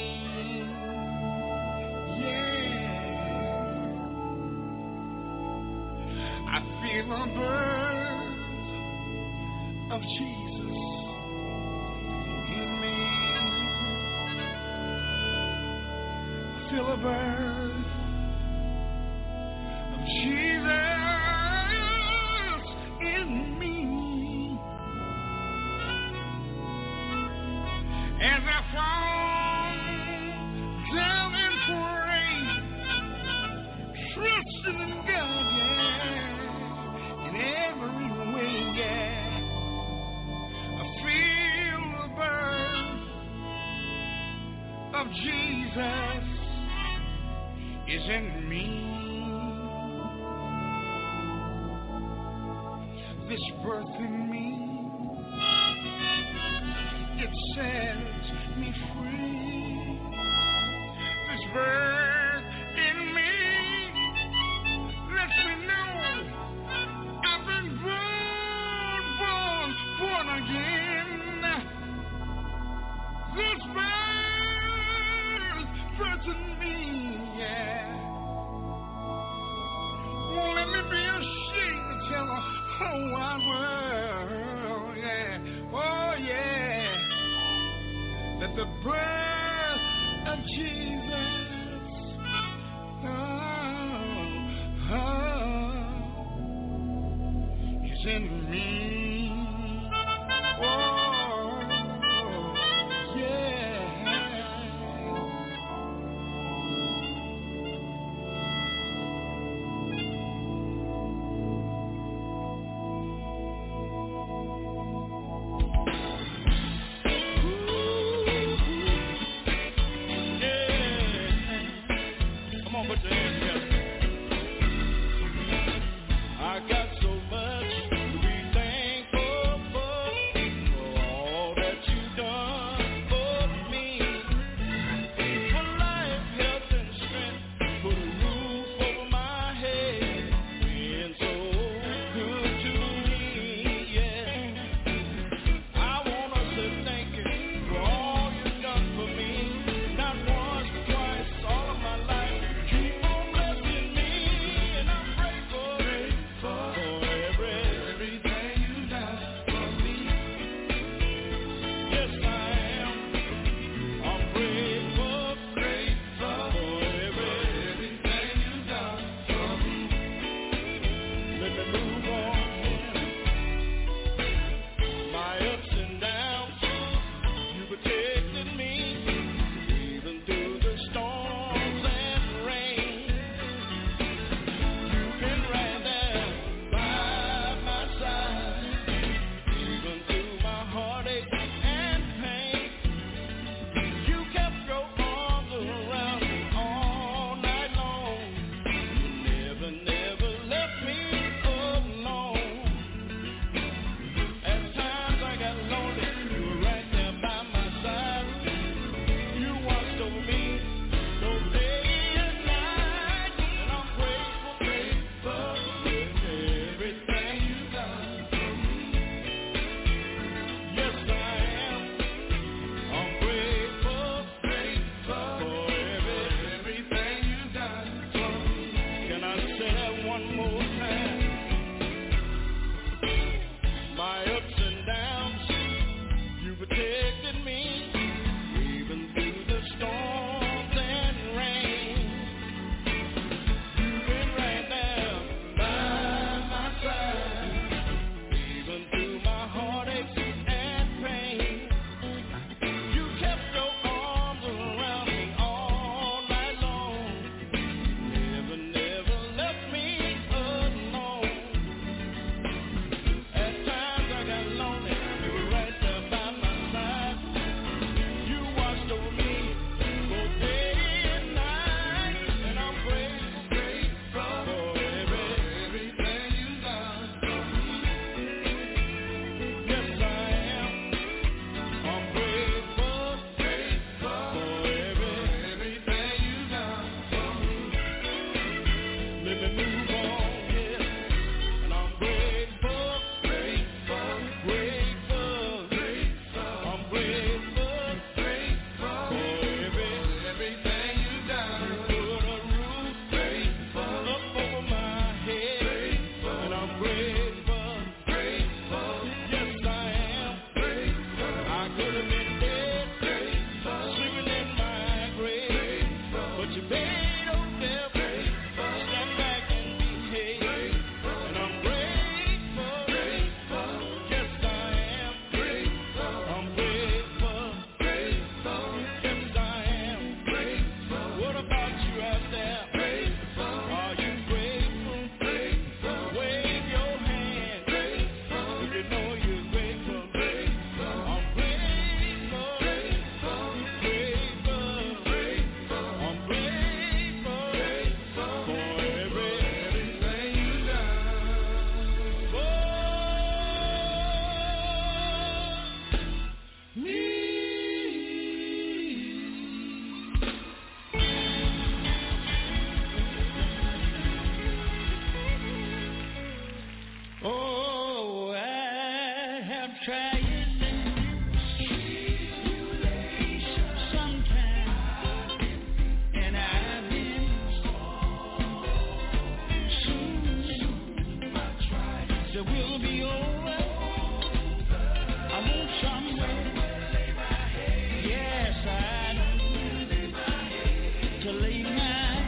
Yeah, I feel a burn of Jesus in me. I feel a burn of Jesus in is in me. This birth in me, it sets me free. This birth in me lets me know I've been born, born, born again. This birth, birth in me, yeah. Won't let me be ashamed to tell her whole wide world, yeah, oh yeah, that the birth of Jesus, oh, oh, is in me, oh, yeah. Put your hands together. I got so much to be thankful Oh, I have tried sometimes, and I've been soon. It will be over. I want somewhere. Yes, I do. To lay my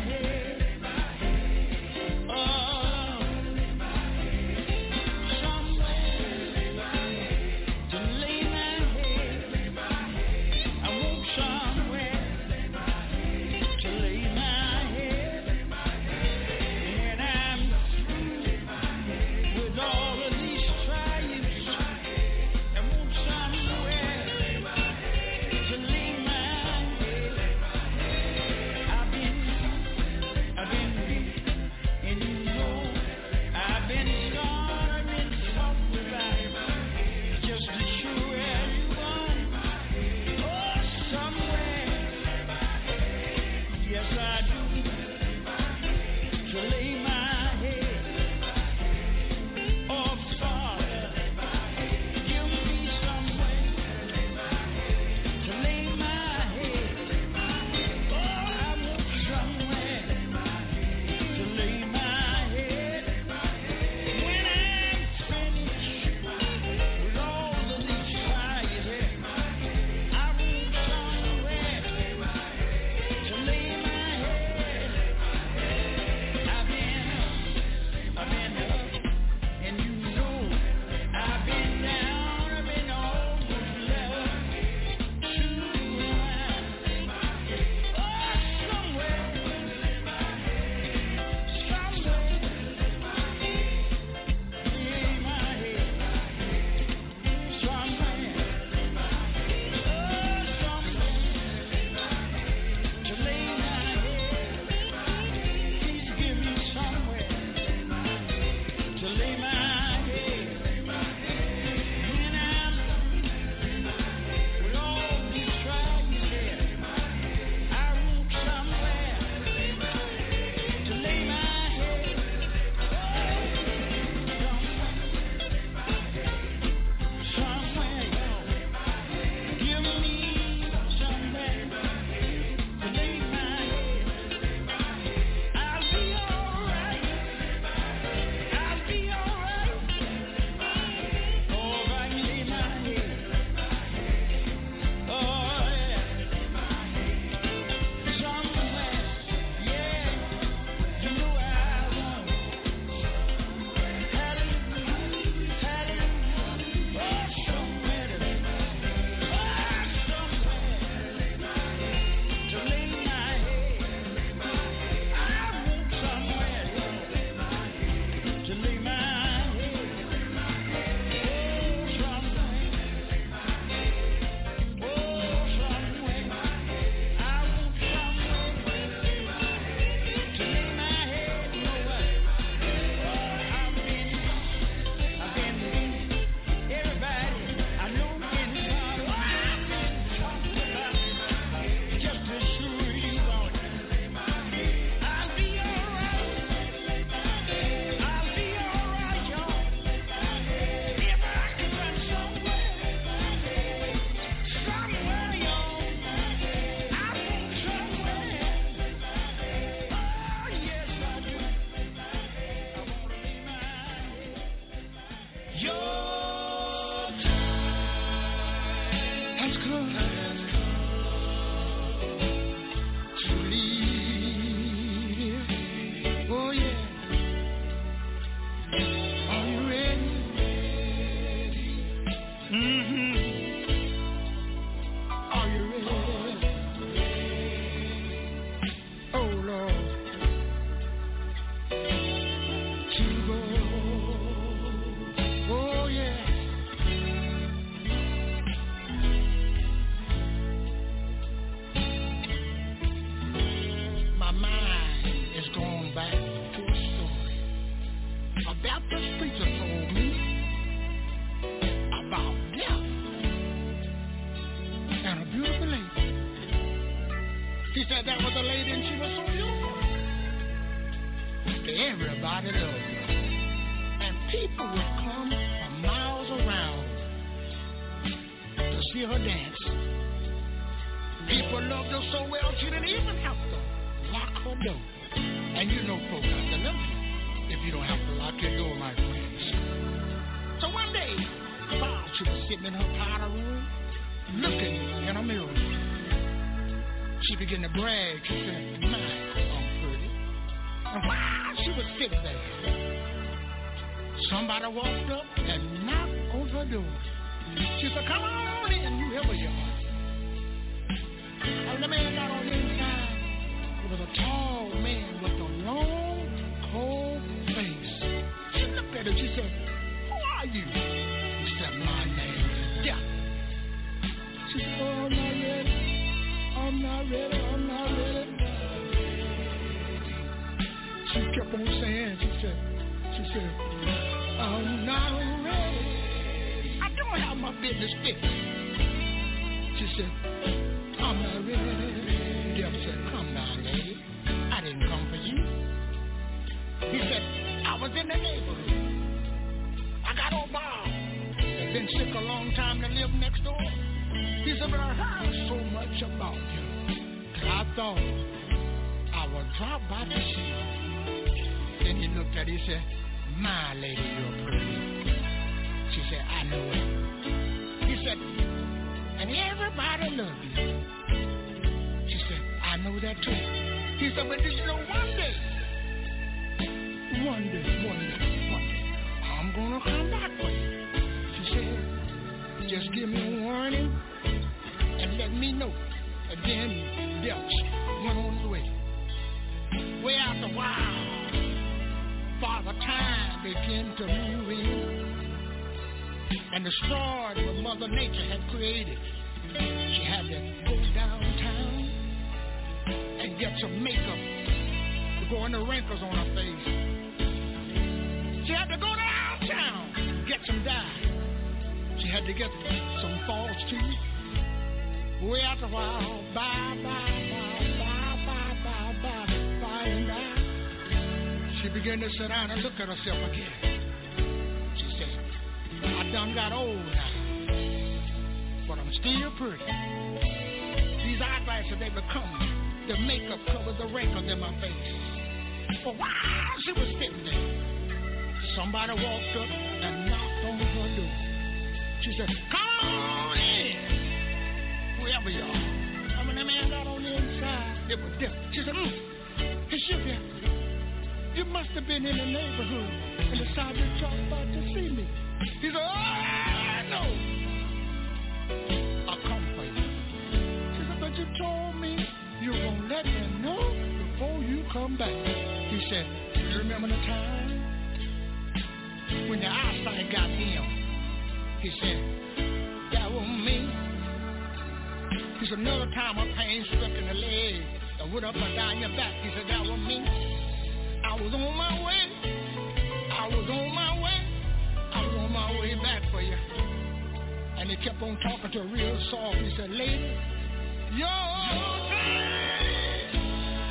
said that was a lady and she was so beautiful. Everybody loved her. And people would come from miles around to see her dance. People loved her so well she didn't even have to lock her door. And you know folks have to love you if you don't have to lock your door, my friends. So one day, while she was sitting in her powder room, looking in a mirror, she began to brag. She said, my, I'm pretty. And while she was sitting there, somebody walked up and knocked on her door. She said, come on in, whoever you are. And the man got on the inside. It was a tall man with a long, cold face. She looked at him. She said, who are you? He said, my name is Death. She said, oh, I'm not ready. I'm not ready. I'm not ready. She kept on saying, she said, she said, I'm not ready. I don't have my business fixed. She said, I'm not ready. Death said, come down, lady. I didn't come for you. He said, I was in the neighborhood. I got old Bob. I've been sick a long time to live next door. He said, but I heard so much about you. I thought I would drop by to see you. Then he looked at her, he said, my lady, you're pretty. She said, I know it. He said, and everybody loves you. She said, I know that too. He said, but did you know one day, one day, one day, one day, I'm going to come back for you. She said, just give me a warning and let me know. And then Death went on his way. Way after a while, Father Time began to move in and destroy what Mother Nature had created. She had to go downtown and get some makeup to go in the wrinkles on her face. She had to go downtown and get some dye. She had to get some false teeth. Way after a while, bye, bye, bye, bye, bye, bye, bye, bye, and bye. She began to sit down and look at herself again. She said, I done got old now, but I'm still pretty. These eyeglasses, they become me. The makeup covers the wrinkles in my face. But while she was sitting there, somebody walked up and knocked on her door. She said, come on in, whoever you are. And when the man got on the inside, it was Death. She said, mm, it's you there. You must have been in the neighborhood and decided to drop by to see me. He said, oh, I know. I'll come for you. She said, but you told me you were going to let me know before you come back. He said, do you remember the time when your eyesight got dim? He said, that was me. He said, another time a pain struck in the leg and went up and down your back. He said, that was me. I was on my way. I was on my way. I was on my way back for you. And he kept on talking to her real soft. He said, lady, your time.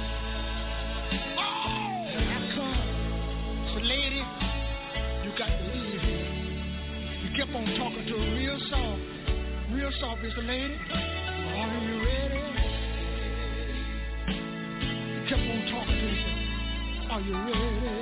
Oh, I come. So lady, you got to leave here. He kept on talking to her real soft. Real soft. He said, lady, are you ready? He kept on talking to her. He said, are you ready?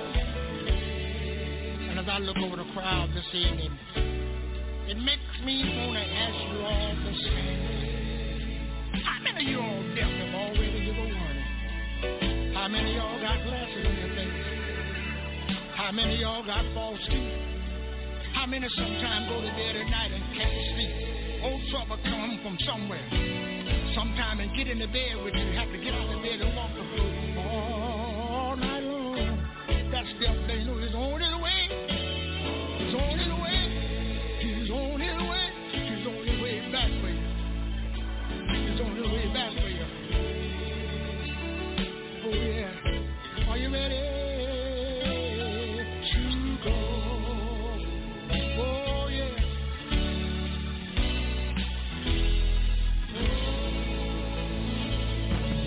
And as I look over the crowd this evening, it makes me want to ask you all the same. How many of you all deaf have already given a warning? How many of y'all got glasses on your face? How many of y'all got false teeth? How many sometimes go to bed at night and can't sleep? Old trouble come from somewhere. Sometime and get in the bed with you, you have to get out of bed and walk the floor. All night long. That's Death. They know he's on his way. He's on his way. He's on his way. He's on his way back for you. He's on his way back for you. Oh yeah. Are you ready to go? Oh yeah.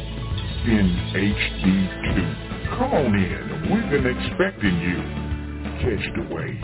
In H D two. Come on in. We've been expecting you. Catch the wave.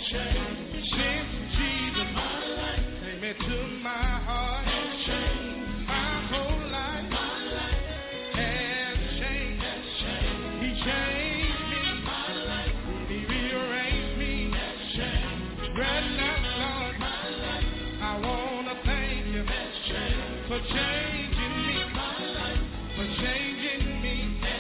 Since Jesus came into my heart, my whole life has changed. He changed me. He rearranged me. Right now, Lord, I want to thank you for changing me, for changing me.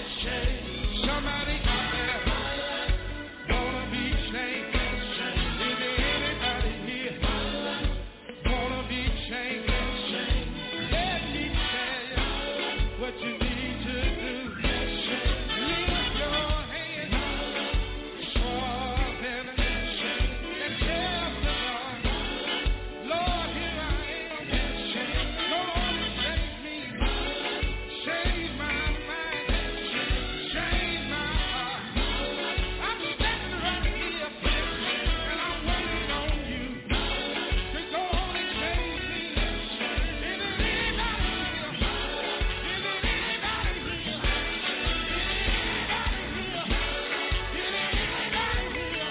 Somebody out there wanna be changed. Is there anybody here wanna be changed? Let me tell you what you need to do. Lift your hand towards heaven and tell the Lord, Lord, here I am. Lord, change me, change my mind, change my heart. I'm standing right here and I'm waiting on you to go on and change me. Is there anybody here? Is there anybody here? Is there anybody here? Is there anybody here?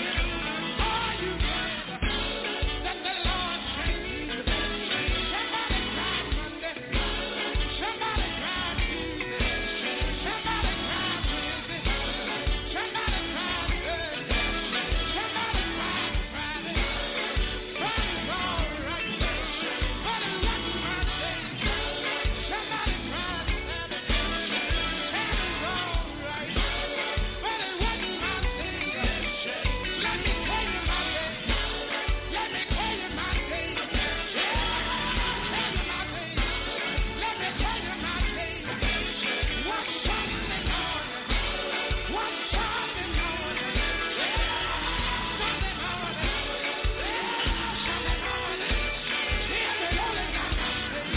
Are you glad that the Lord changed you? Somebody cried Monday. Somebody cried Tuesday. Somebody cried Wednesday. Somebody cried Thursday. Somebody cried Friday. But it's all right. But it wasn't my day. Somebody cried Saturday. And it's all right. But it wasn't my day. Let me tell you my day. Let me tell you my day. Yeah, tell you my day. Let me tell you my day. What's Sunday morning? What's Sunday morning? Yeah, Sunday morning. Yeah, Sunday morning. Yeah, the Lord has got my day.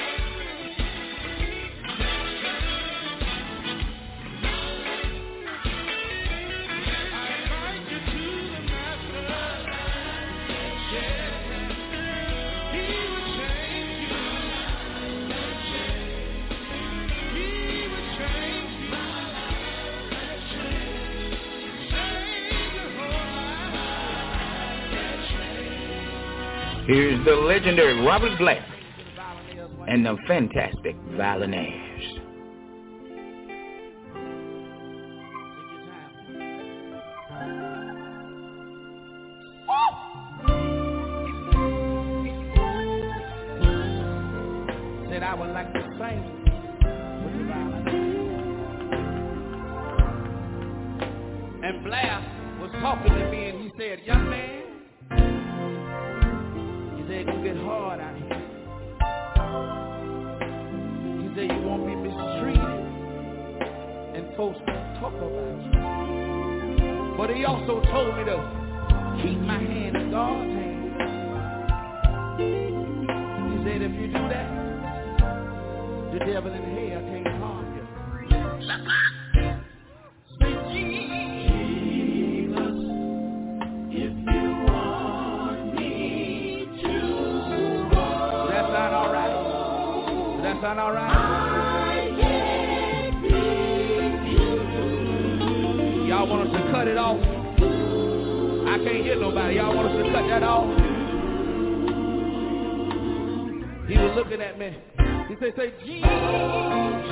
I invite you to the Master. Yeah, He will change you. He will change you. Change your whole life. Here's the legendary Robert Black and the fantastic Violinaires. Said I would like to sing with the violin. And Blair was talking to me and he said, young man, he said, it's gonna get hard out here. He said, you won't be mistreated and folks gonna talk about you. But he also told me to keep my hand in God's hand. He said, if you do that, the devil in hell can't harm you. Say, Jesus, if you want me to go. Does that sound all right? Does that sound all right? I can't leave you. Y'all want us to cut it off? I can't hear nobody. Y'all want us to cut that off? He was looking at me. He said, say, Jesus,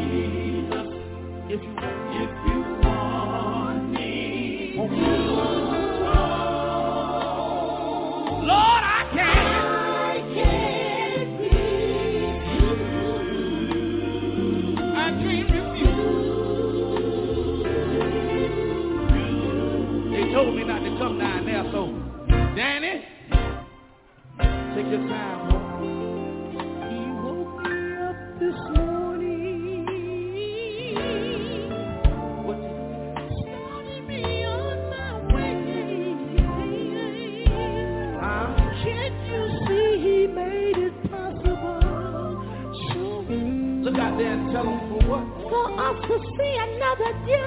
if you, if you want me to go. Lord, I can't. I can't leave you. I can't refuse. They told me not to come down there, so Danny, take your time, Lord. This morning, what started me on my way? Huh? Can't you see He made it possible? Look out there and tell them for what? For us to see another day.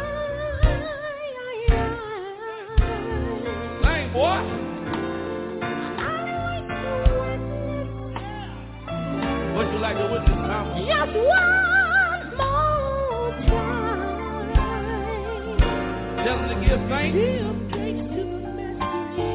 Lame boy. What you like to witness, Mama? Just one more time. Tell them to give thanks. Give thanks to the Master.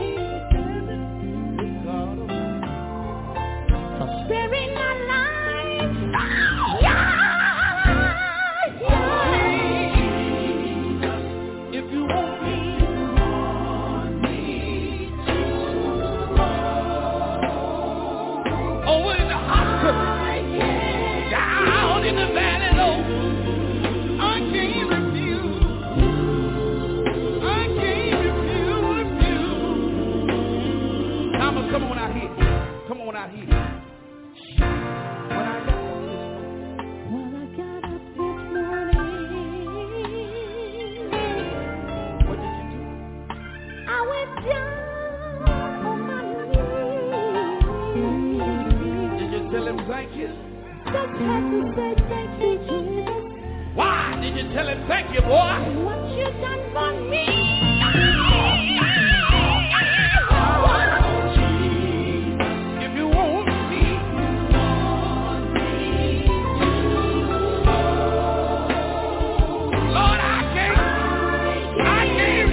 Come on out here. Come on out here. When I got up this morning. When I got up this morning. What did you do? I went down on my knees. Did you tell him thank you? Just had to say thank you, Jesus. Why did you tell him thank you, boy? What you done for me. If you want me, Lord, I can't, I can't,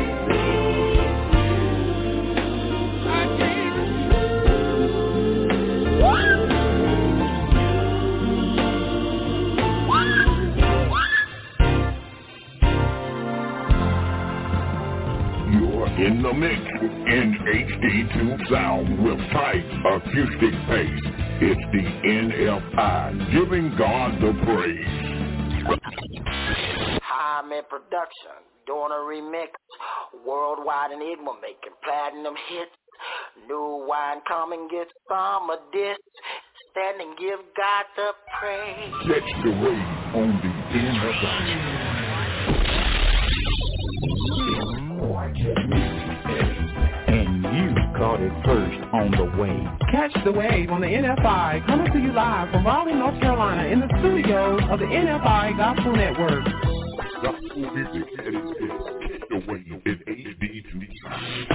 I can't. You're in the mix in H D two sound with tight acoustic bass. It's the N F I, giving God the praise. Hyman Production, doing a remix. Worldwide Enigma making platinum hits. New wine come and get some of this. Stand and give God the praise. Catch the wave on the N F I. And you caught it first on the wave. Catch the wave on the N F I, coming to you live from Raleigh, North Carolina, in the studios of the N F I Gospel Network. Gospel music at its best. Catch the wave in H D two sound.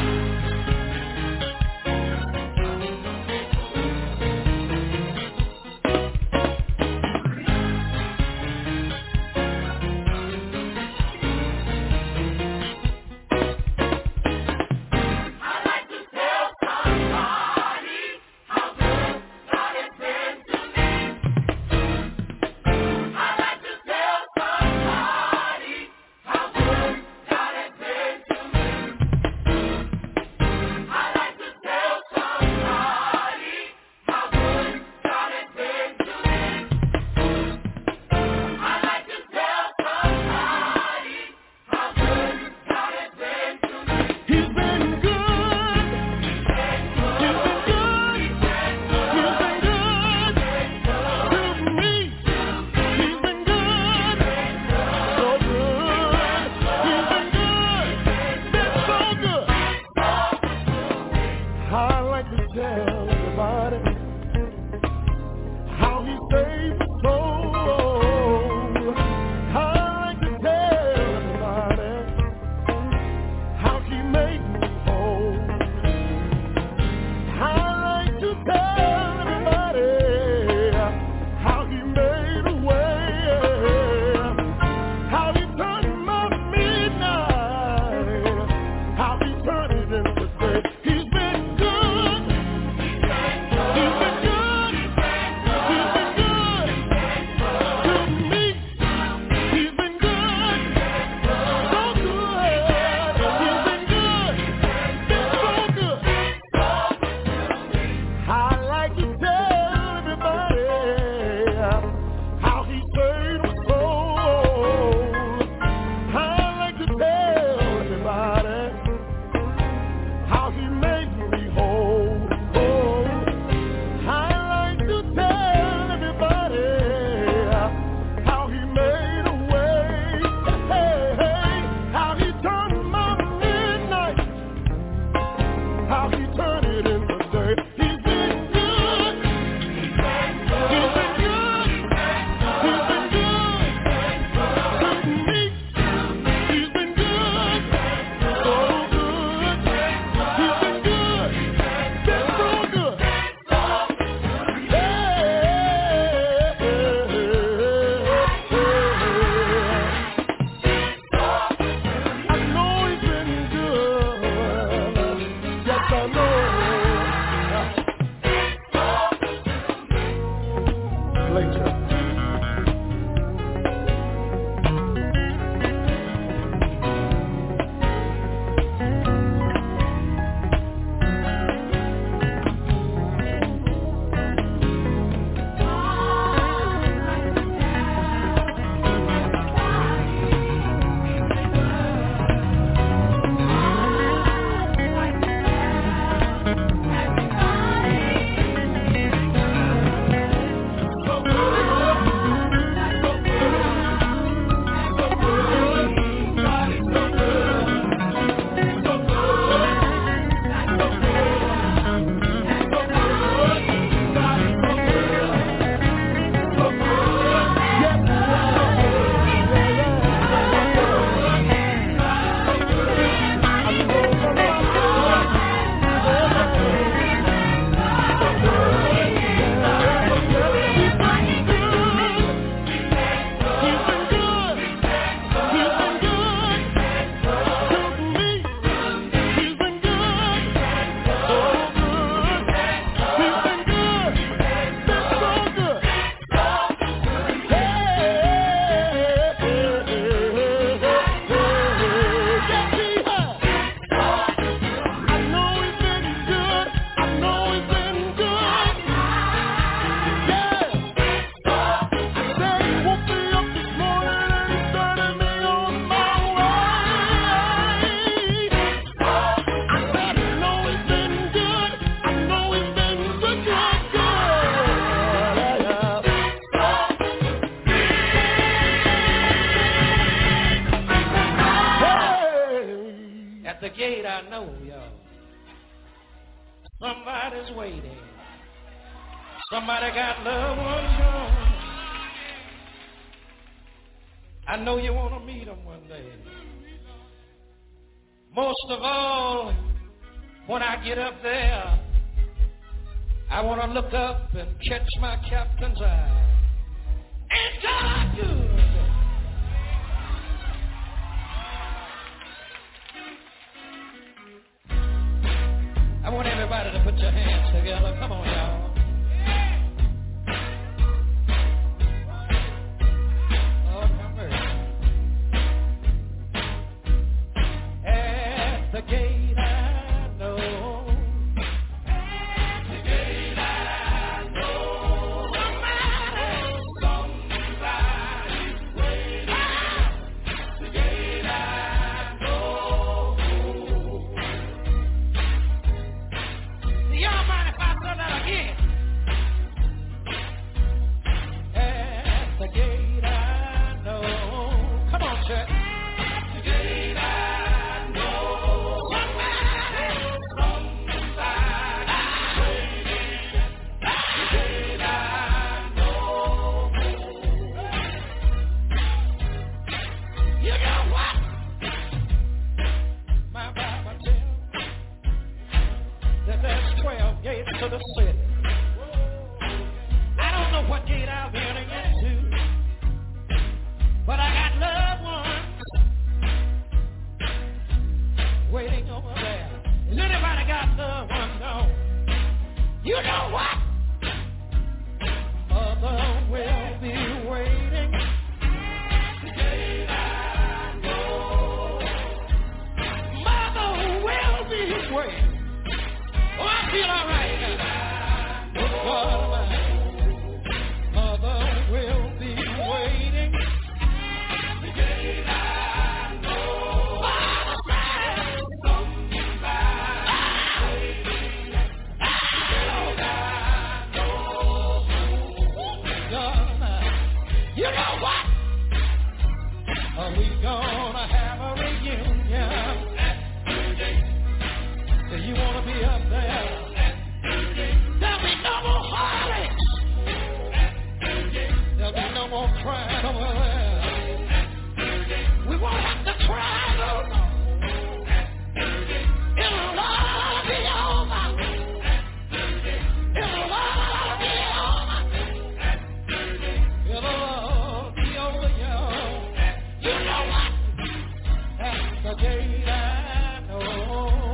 I know Somebody's waiting. Somebody got loved ones gone. I know you want to meet them one day. Most of all, when I get up there, I want to look up and catch my captain's eye. And God good. I want everybody to put your hands together. Come on, y'all. Lord have mercy. At the gate I know. At the gate I know. Somebody, somebody's waiting. At the gate I know. Y'all mind if I say that again? At the gate I know. Come on, church. At the gate I know. Somebody, somebody's waiting. At the gate I know. You know what? My Bible tells that there's twelve gates to the city. I don't know what gate I'll be able to get to, but I got loved ones waiting over there. Has anybody got loved ones on? You know what? Mother will be waiting. The gate I know. Mother will be waiting. Oh, I feel all right now. Oh, God, Mother will be waiting. The gate I know. Mother said somebody's waiting. The gate I know. God, you know what? Are we gonna have a reunion? Do you want to be up there? There'll be no more heartaches. There'll be no more crying over there. We won't have to cry no more. It'll all be over. It'll all be over. It'll all be over, y'all. You know what? At the gate I know.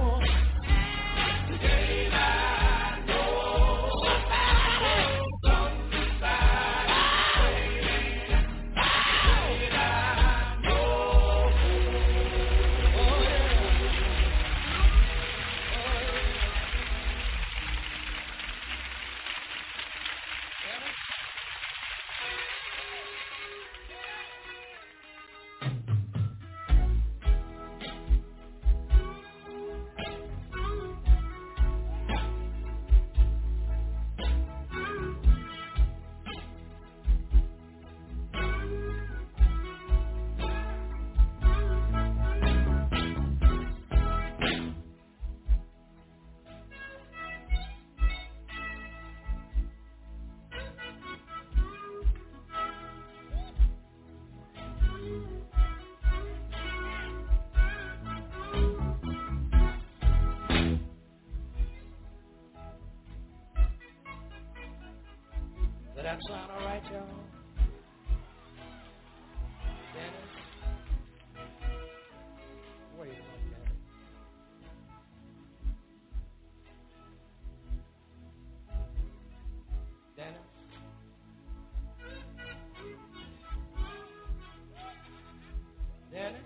Does that sound all right, y'all? Dennis? Wait a minute. Dennis? Dennis?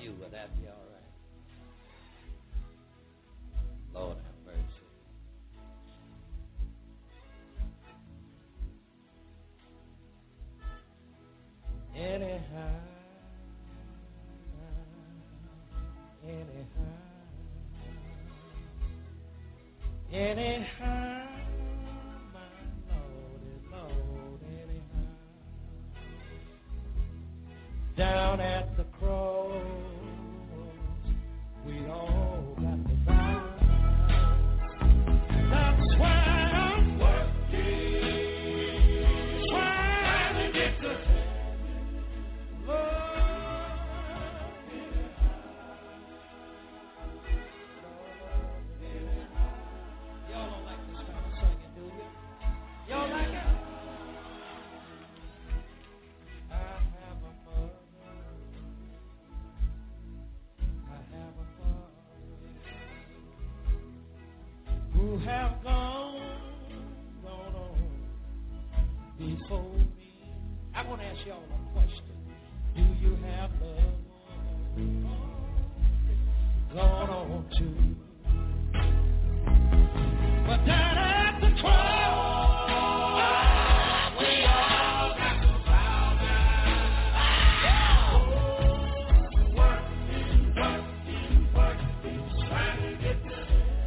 you. Will that be all right? Lord have mercy. Anyhow, anyhow, anyhow, my Lordy, Lord, anyhow. Down at the cross, we all got to bow. That's why I'm working, trying to get to have gone, gone on before me. I want to ask y'all a question. Do you have love gone on too? But down at the cross, we all got to bow down. Working, working, working, trying to get to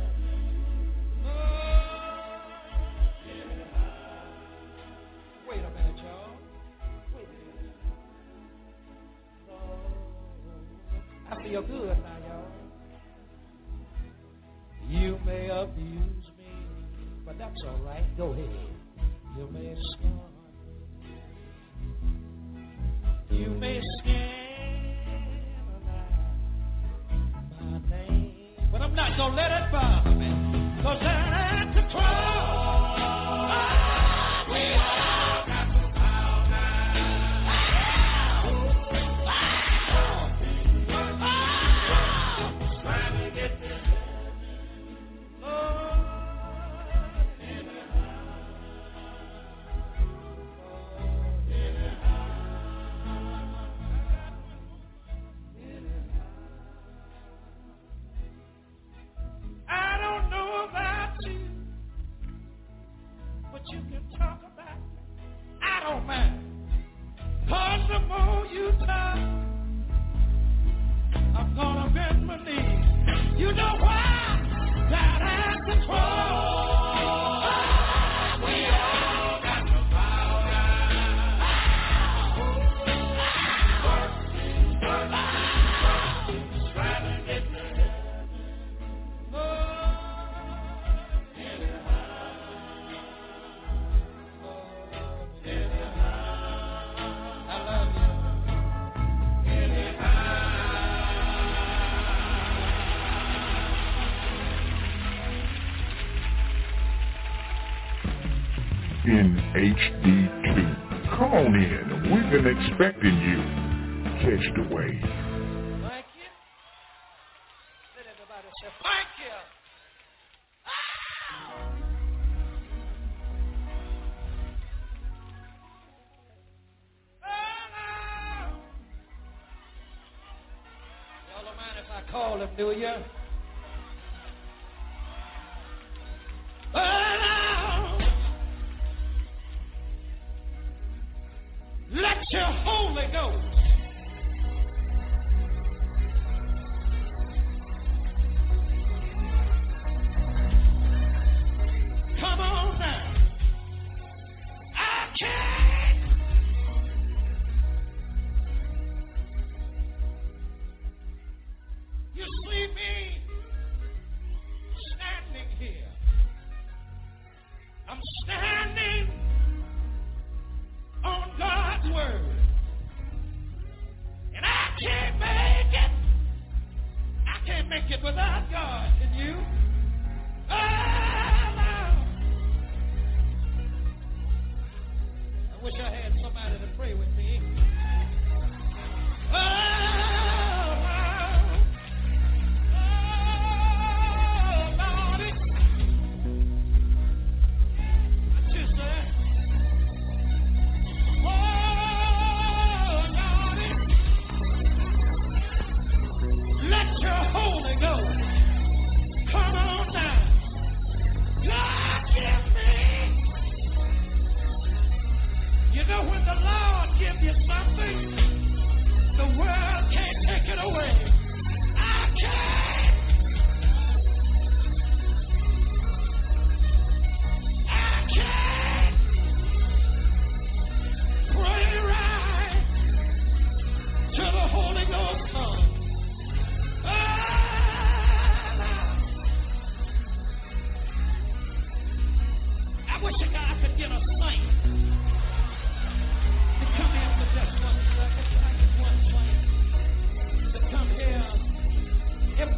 feel good now, y'all. You may abuse me, but that's all right. Go ahead. You may scorn me. You may scandalize my name, but I'm not gonna let it bother me. 'Cause at the cross, we all got to bow down. You can talk about me. I don't mind. 'Cause the more you talk, I'm gonna bend my knees. You know why? Down at the cross, we all got to bow down. Working, working, working, trying to get to heaven. In H D two. Come on in. We've been expecting you. Catch the wave. Thank you. Let everybody say thank you. Y'all don't mind if I call him, do you? Let your Holy Ghost come on now. I can't. You see me standing here. I'm standing on God's word. the Lord give you something, the world can't take it away. I can't. I can't. Pray right till the Holy Ghost comes. Ah, I wish a guy could get a saint to come here for just one second. I just one saint to come here. If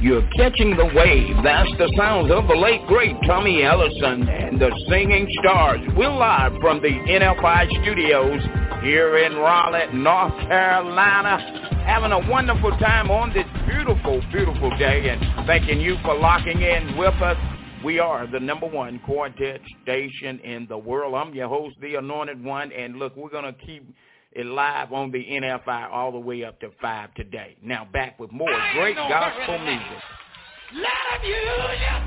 You're catching the wave. That's the sounds of the late, great Tommy Ellison and the Singing Stars. We're live from the N F I studios here in Raleigh, North Carolina, having a wonderful time on this beautiful, beautiful day, and thanking you for locking in with us. We are the number one quartet station in the world. I'm your host, the Anointed One, and look, we're going to keep it live on the N F I all the way up to five today. Now back with more great gospel music. Let him use you.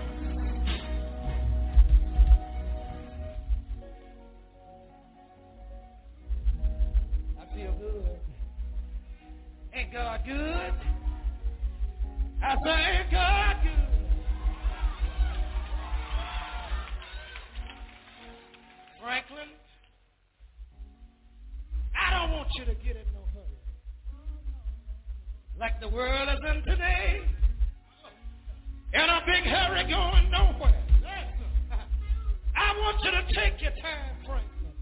I feel good. Ain't God good? I say, ain't God good? Franklin, I don't want you to get in no hurry. Like the world is in today. In a big hurry going nowhere. I want you to take your time, Franklin.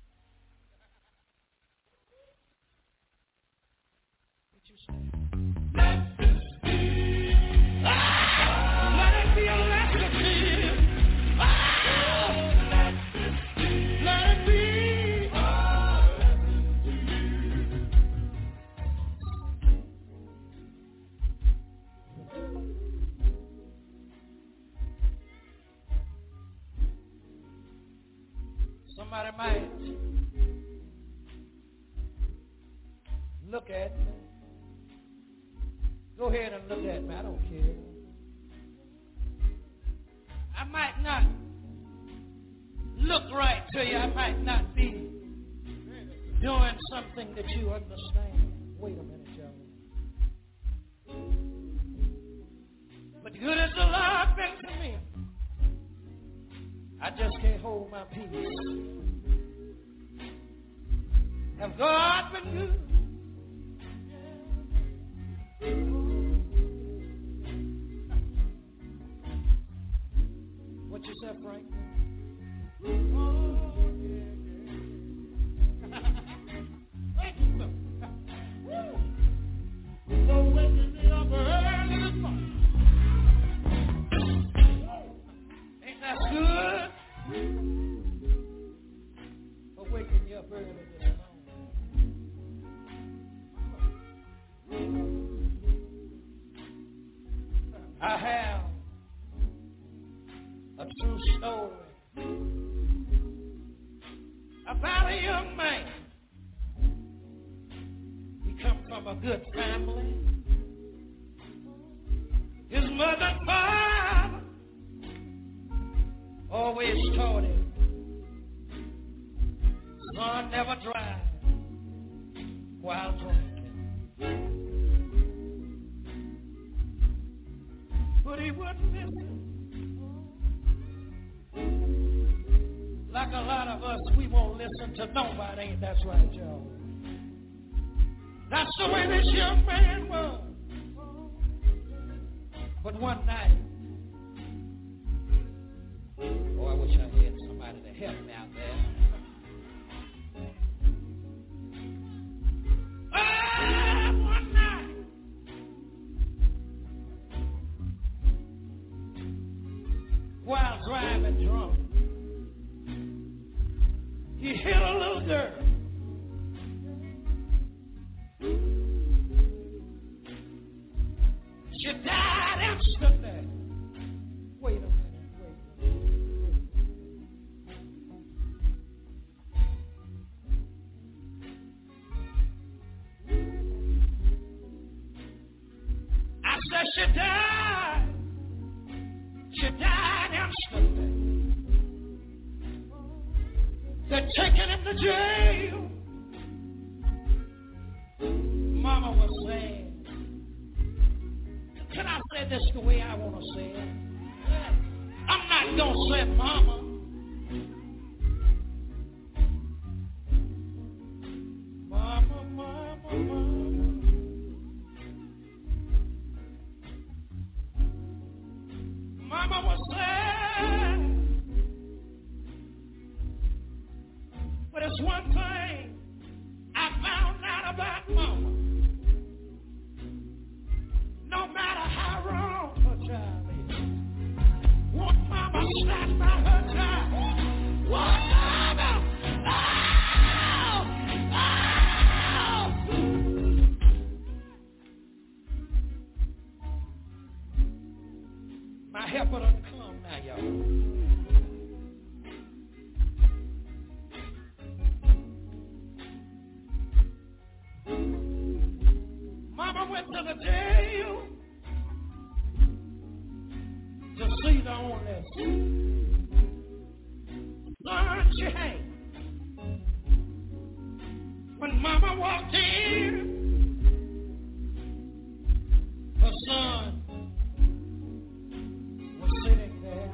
What you say? Let this be. Ah, let it be a lesson to you. Ah, let this be. Let it be. Somebody might look at me. Go ahead and look at me. I don't care. I might not look right to you. I might not be doing something that you understand. Wait a minute, y'all. But good as the Lord been to me, I just can't hold my peace. Have God been good? What you said, Frank? Oh, yeah, yeah. Thank you, sir. So waking me up early this morning. Ain't that good? For waking me up early this morning. I have a true story about a young man. He come from a good family. His mother and father always taught him, son, never drive while drinking. But he wouldn't listen. Like a lot of us, we won't listen to nobody. Ain't that's right, y'all? That's the way this young man was. But one night, oh, I wish I had somebody to help me out there. Ah, one night, while driving drunk, he hit a little girl. She died instantly. Wait a minute, wait a minute. I said she died. She died instantly. They're taking him to jail. Mama was saying, can I say this the way I want to say it? I'm not going to say mama. Mama, mama, mama. Mama was saying, but it's one thing I found out about mama. No matter how My helper done come now, y'all. Mama went to the jail to see the only son she had. When Mama walked in, her son was sitting there.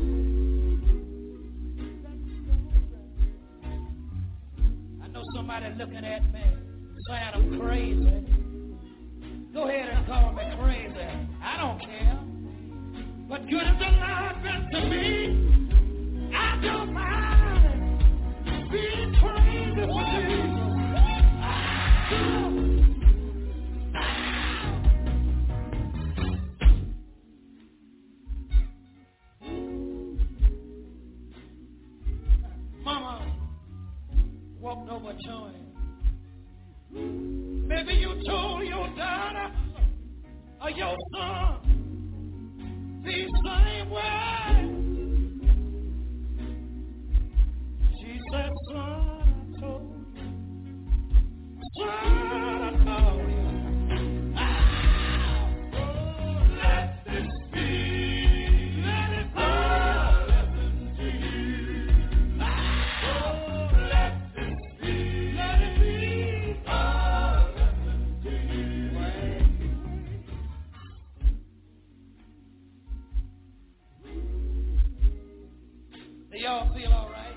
I know somebody looking at me saying I'm crazy. Go ahead and call me crazy. I don't care. But good as the Lord been to me, I don't mind being crazy for Jesus. Mama walked over to him. Maybe you told your daughter or your son these same words. She said, son, I told you. Son, I told you. Ah, oh, let this be. Let it be a lesson to you. Ah, oh, let this be. Let it be a lesson to you. Do y'all feel all right?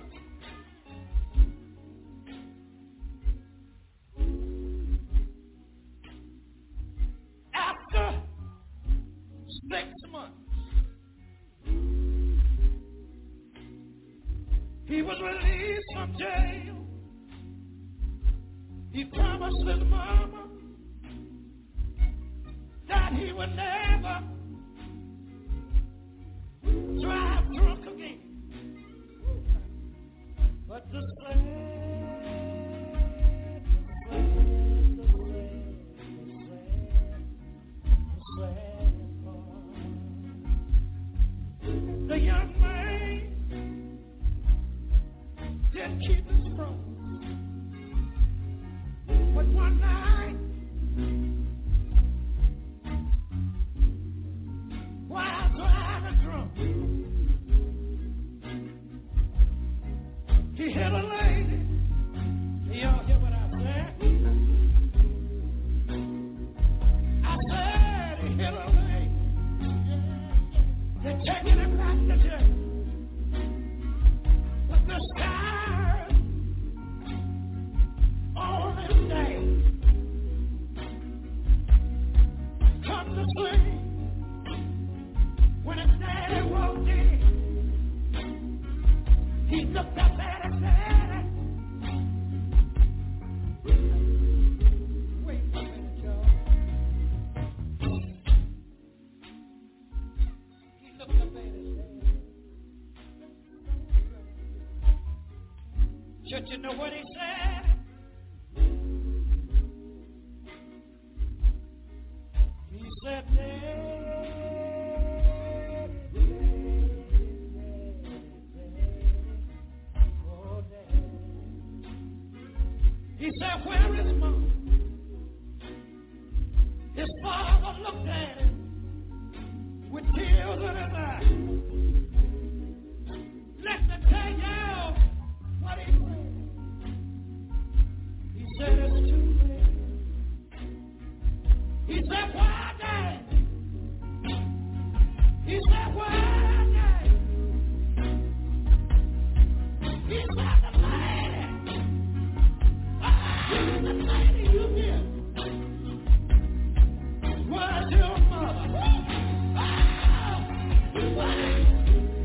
After six months, he was released from jail. He promised his mama that he would never drive drunk again. But the slave, the slave, the slave, the the young man didn't keep his promise. But one night, while driving drunk, he hit a lady. Y'all hear what I said? I said he hit a lady. They're taking him back to jail. But this time, on this day, come to sleep. When his daddy walked in, he looked up at his daddy. Wait a minute, y'all. He looked up at his daddy. Should you know what he said? He said, Daddy, he said, where is mom? His father looked at him with tears in his eyes. Let me tell you what he said. He said, it's too late. He said, why, Daddy? He said, why, Daddy? He said, the lady. The lady you hear was your mother. Oh,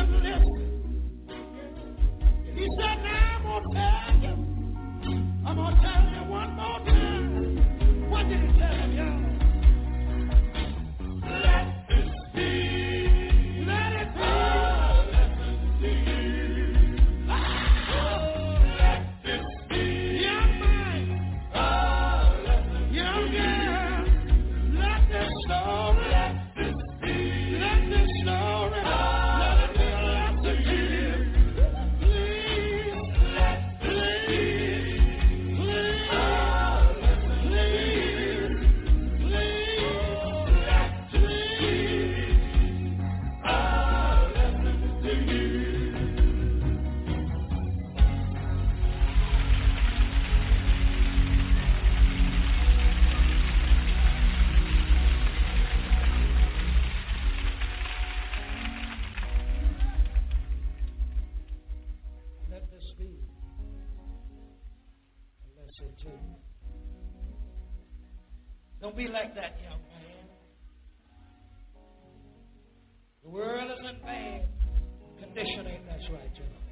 just listen. He said, now I'm going to tell you. I'm going to tell you one more time. What did he tell him, y'all? Let this be. Let it be. Oh, let this be. Young man. Oh, young girl. Let this story. Let this be. Let this story. Oh, let it be a lesson to you. Please. Let please. Please. Oh, please. Please. Let please. Oh, listen to you. Let this be a lesson to you. Don't be like that, young man. The world is in bad condition, ain't that right, you know?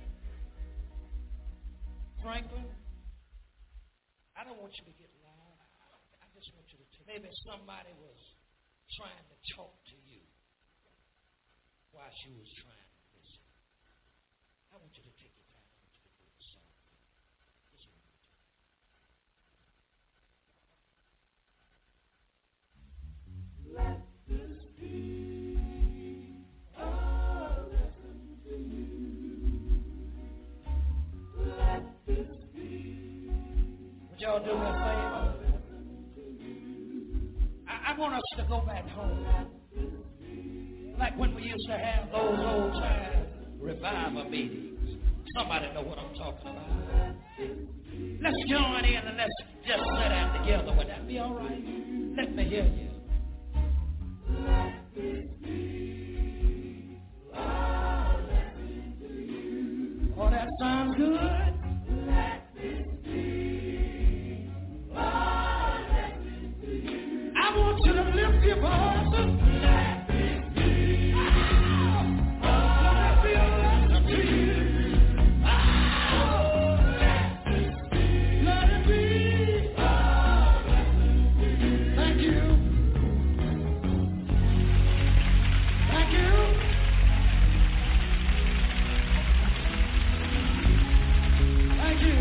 Franklin, I don't want you to get loud. I just want you to tell. Maybe somebody was trying to talk to you while she was trying to listen. I want you to take your time. I want you to do it softly. Just one more time. Let this be a lesson to you. Let this be. Would y'all do me a favor? I, I want us to go back home. Like when we used to have those old time revival meetings. Somebody know what I'm talking about. Let's join in and let's just sit down together. Would that be all right? Let me hear you. Let this be a lesson to you. Oh, that sounds good. Let this be a lesson to you. I want you to lift your voices. Let this be. Oh, let it be a lesson to you. Oh, let this be. Let it be a lesson to you. Thank you. Thank you. Thank you.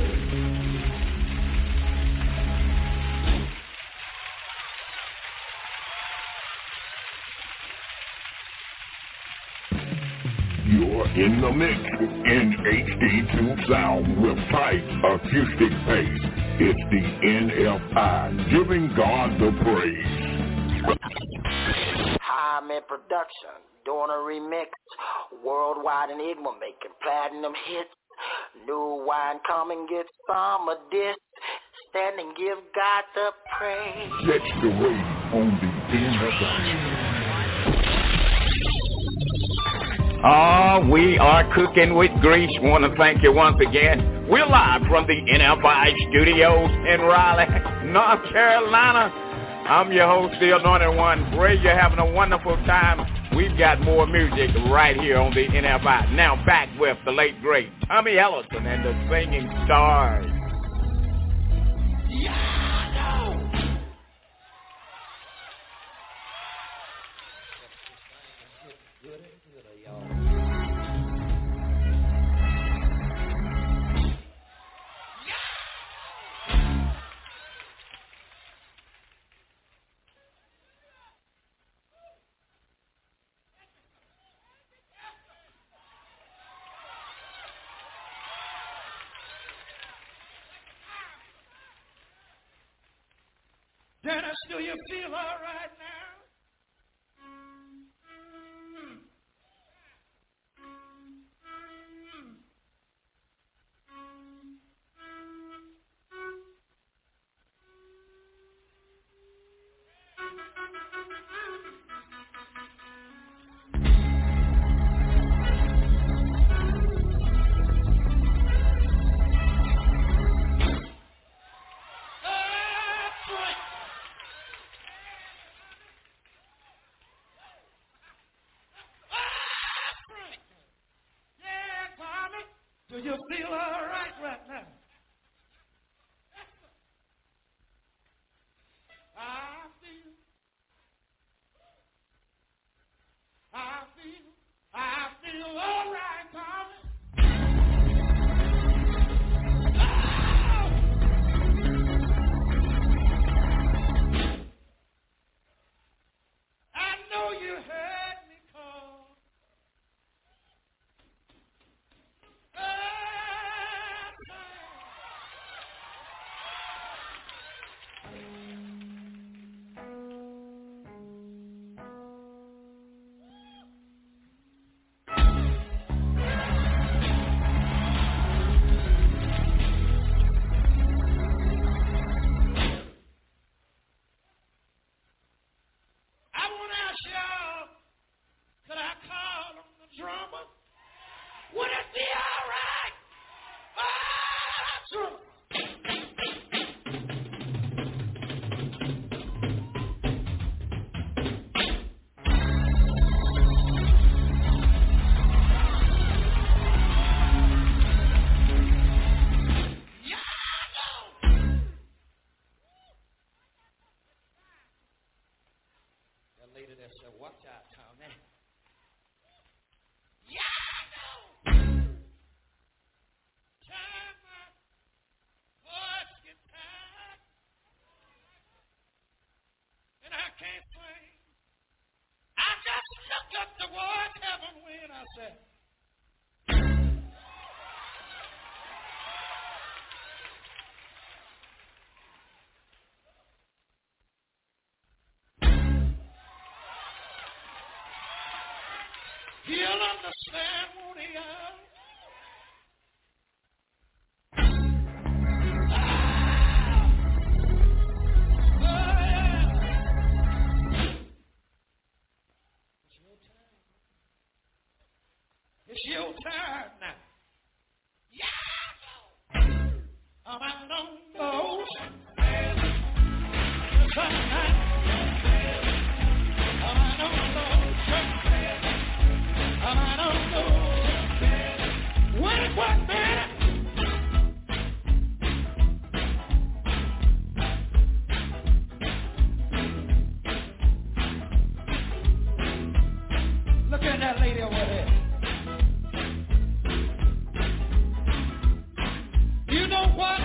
You're in the mix in H D two sound with tight acoustic bass. It's the N F I, giving God the praise. I'm in production, doing a remix, worldwide enigma, making platinum hits. New wine, come and get some of this. Stand and give God the praise. Catch the wave on the N F I. Ah, we are cooking with grease. Want to thank you once again. We're live from the N F I studios in Raleigh, North Carolina. I'm your host, the Anointed One. Pray you're having a wonderful time. We've got more music right here on the N F I. Now back with the late, great Tommy Ellison and the Singing Stars. Yeah, no. Dennis, do you feel all right now? you feel all right right now? I feel, I feel, I feel all right, Tommy. Oh! I know you heard me call. Would it be all right? Ah, that lady that said, watch out, Tommy. Yeah, I know. Time my voice gets tired, and I can't swing. I just looked up towards heaven when I said, he'll understand, won't he? It's your time now. Yeah, I'm out on the ocean. Tonight. I'm out on the ocean. I'm out on the ocean. Wait one minute. Look at that lady over there. You know what?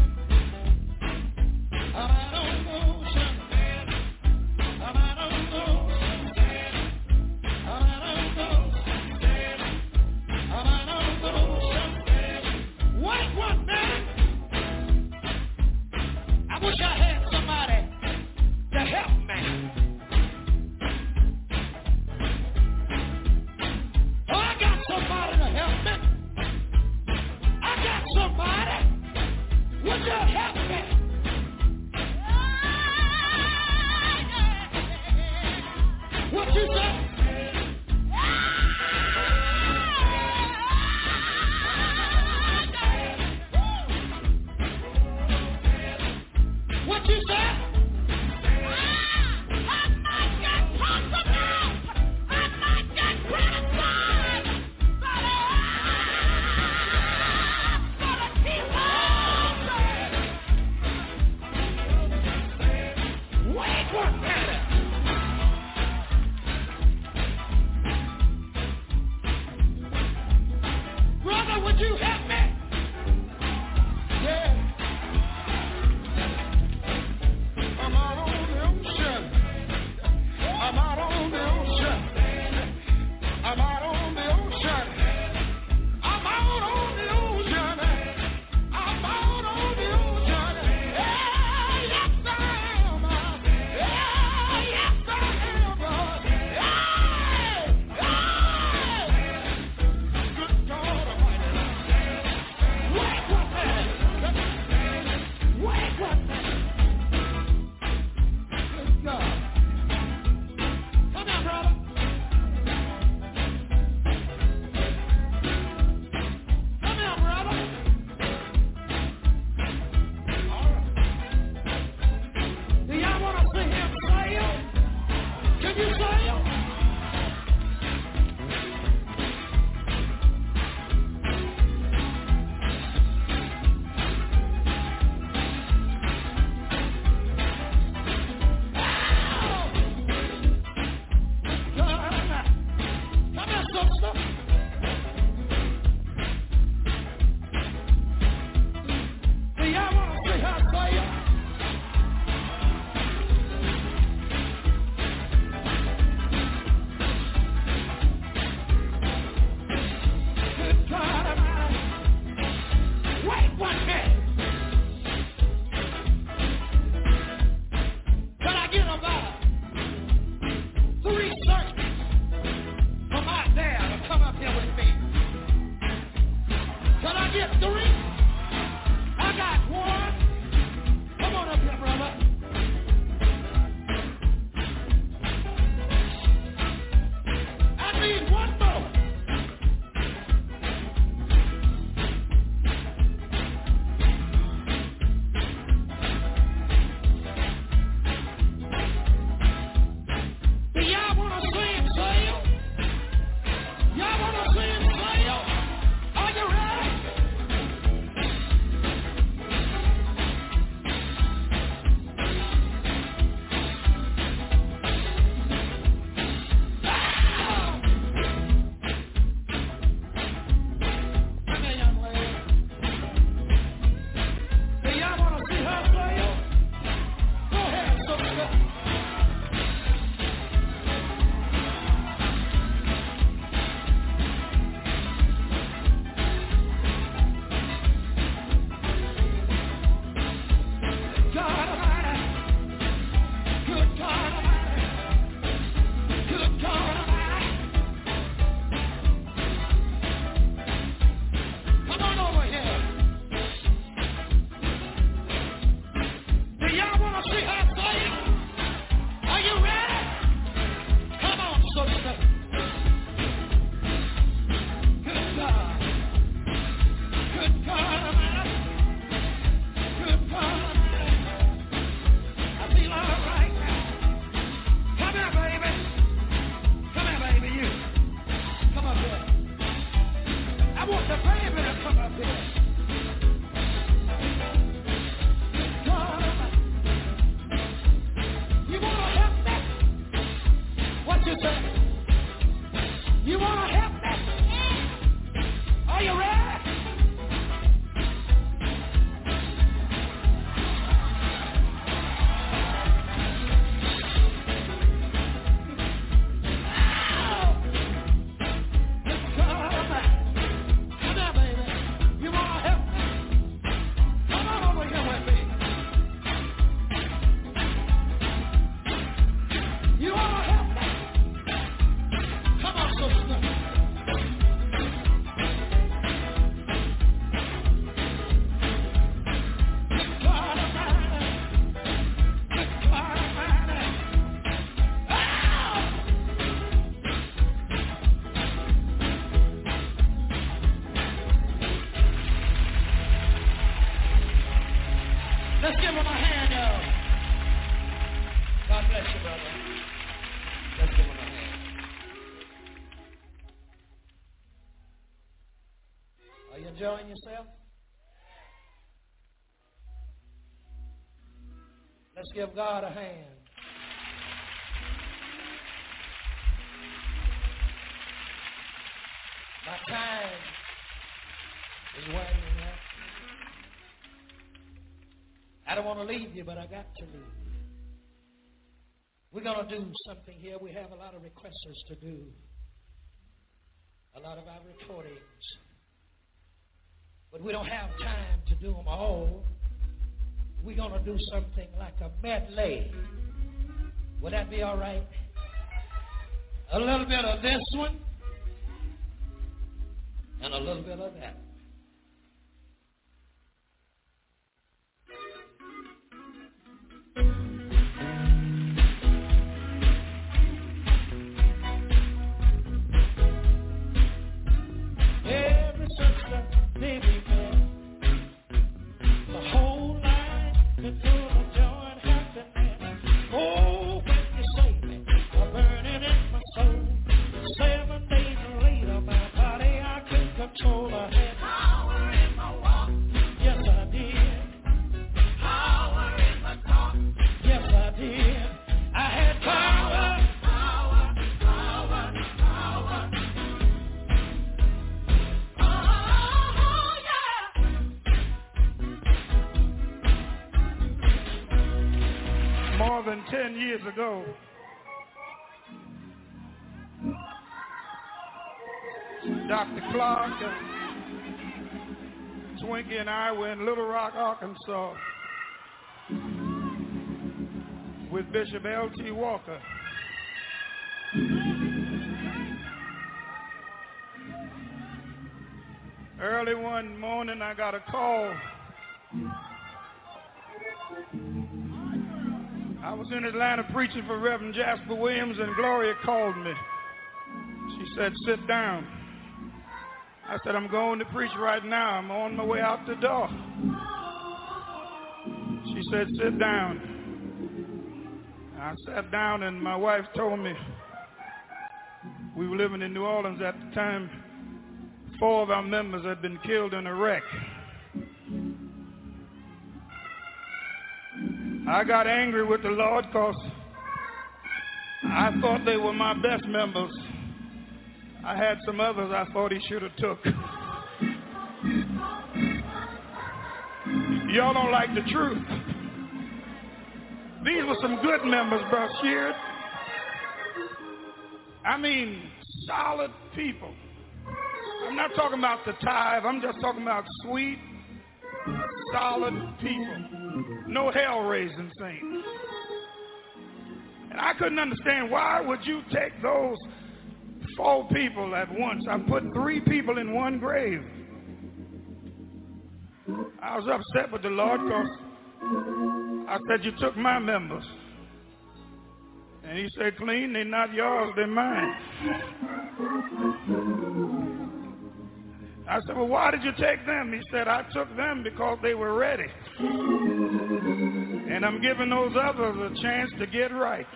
I'm out on the ocean. I'm out on the ocean. I'm out on the ocean. I'm out on the ocean. Wait one minute. I wish I had somebody to help me. Oh, I got somebody to help me. I got somebody. Would you help me? What you say? What you say? I might get talked about. I might get criticized. But I'm gonna keep on. Wait one minute. Brother, would you help me? Yeah. I'm out on the ocean. I'm out on the ocean. I'm out on the ocean. I'm out on the ocean. I'm out on the ocean. Yeah, yes I am. Yeah, yes I am. Yeah, yeah. Good God Almighty. enjoying yourself? Let's give God a hand. My time is winding up. I don't want to leave you, but I got to leave you. We're going to do something here. We have a lot of requesters to do. A lot of our recordings. But we don't have time to do them all. We're going to do something like a medley. Would that be all right? A little bit of this one and a little bit of that. Every sister, baby, man, the whole life been full of joy and happiness. Oh, when you save me, I'm burning in my soul. Seven days later, my body I couldn't control. I had power in my walk. Yes, I did. Power in my talk. Yes, I did. I had power. Power, power, power. Oh, yeah. More than ten years ago, Doctor Clark, Twinkie, and I were in Little Rock, Arkansas with Bishop L T Walker. Early one morning, I got a call. I was in Atlanta preaching for Reverend Jasper Williams, and Gloria called me. She said, "Sit down." I said, "I'm going to preach right now. I'm on my way out the door." She said, "Sit down." I sat down, and my wife told me, we were living in New Orleans at the time, four of our members had been killed in a wreck. I got angry with the Lord because I thought they were my best members. I had some others I thought he should have took. Y'all don't like the truth. These were some good members, Brother Sheard. I mean, solid people. I'm not talking about the tithe. I'm just talking about sweet, solid people. No hell-raising saints. And I couldn't understand, why would you take those four people at once? I put three people in one grave. I was upset with the Lord because I said, "You took my members." And he said, "Clean, they're not yours, they're mine." I said, "Well, why did you take them?" He said, "I took them because they were ready. And I'm giving those others a chance to get right."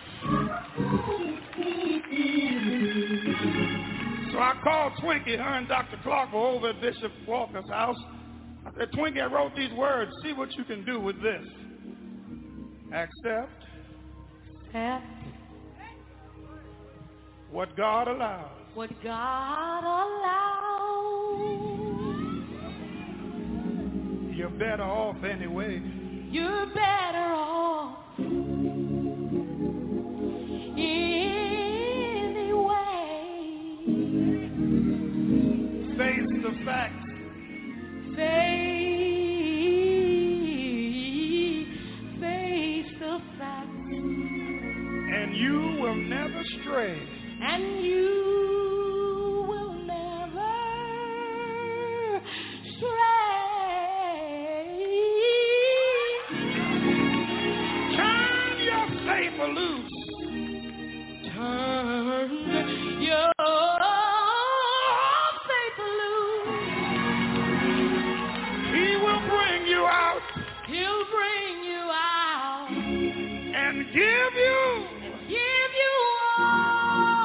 So I called Twinkie. Her and Doctor Clark were over at Bishop Walker's house. I said, "Twinkie, I wrote these words. See what you can do with this. Accept. Accept. What God allows. What God allows. You're better off anyway. You're better off anyway. Face the facts. Face, face the facts. And you will never stray. And you will never stray. Turn your saber loose. Turn your saber loose. He will bring you out. He'll bring you out. And give you. And give you all.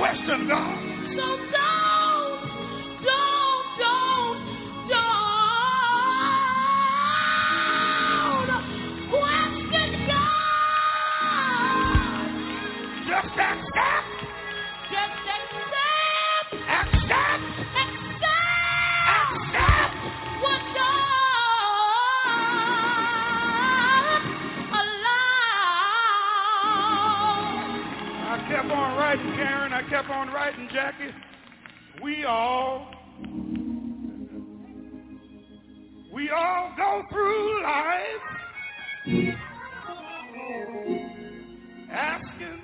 question God. So don't, don't, don't, don't question God. Just accept. Just accept. Accept. Accept. Accept. What God allows. I kept on writing, Karen. I kept on writing, Jackie. We all, we all go through life asking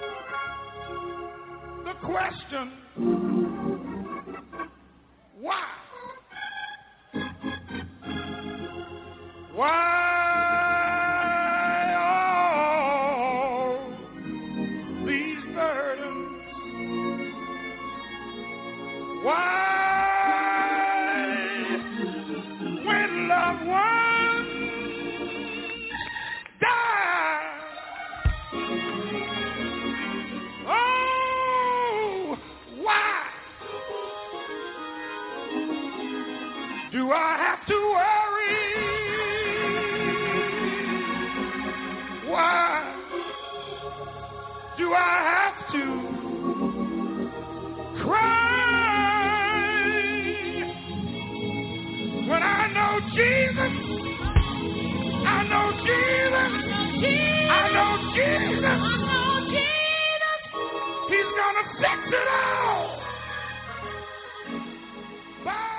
the question, why? Why all these burdens? Why, when loved ones die? Oh, why do I have to worry? Why do I have to cry when I know Jesus? I know Jesus. I know Jesus. He's gonna fix it all. Bye.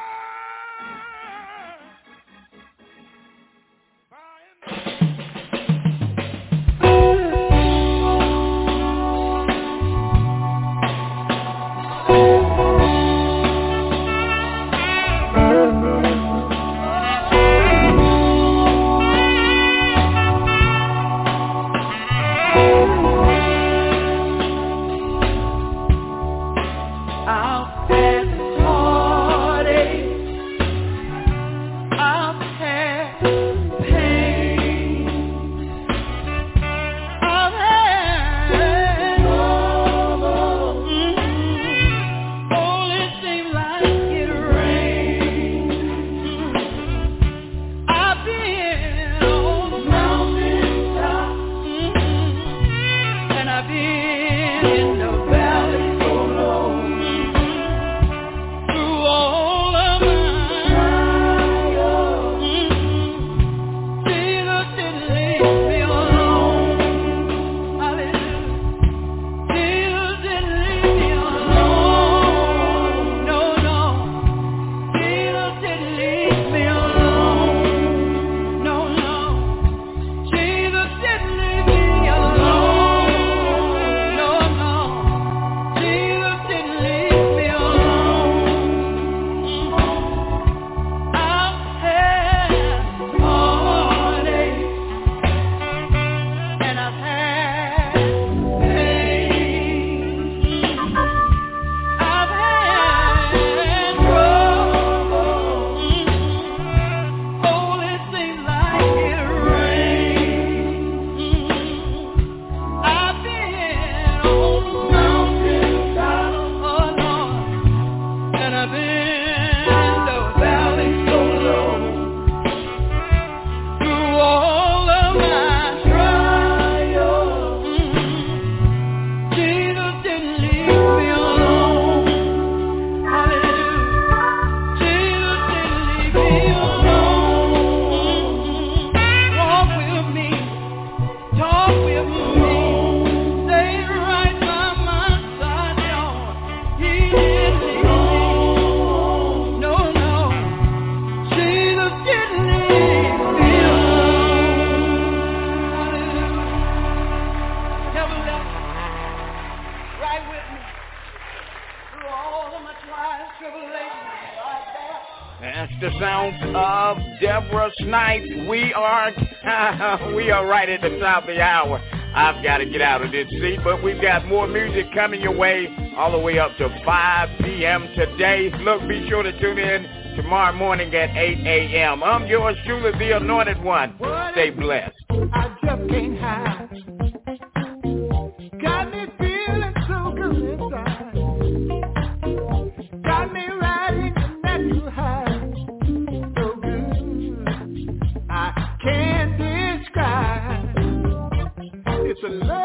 That's the sound of Deborah Snipes. We are we are right at the top of the hour. I've got to get out of this seat, but we've got more music coming your way all the way up to five p.m. today. Look, be sure to tune in tomorrow morning at eight a.m. I'm yours truly, the Anointed One. Stay blessed. I just can't hide. Got me feeling so good inside. tonight.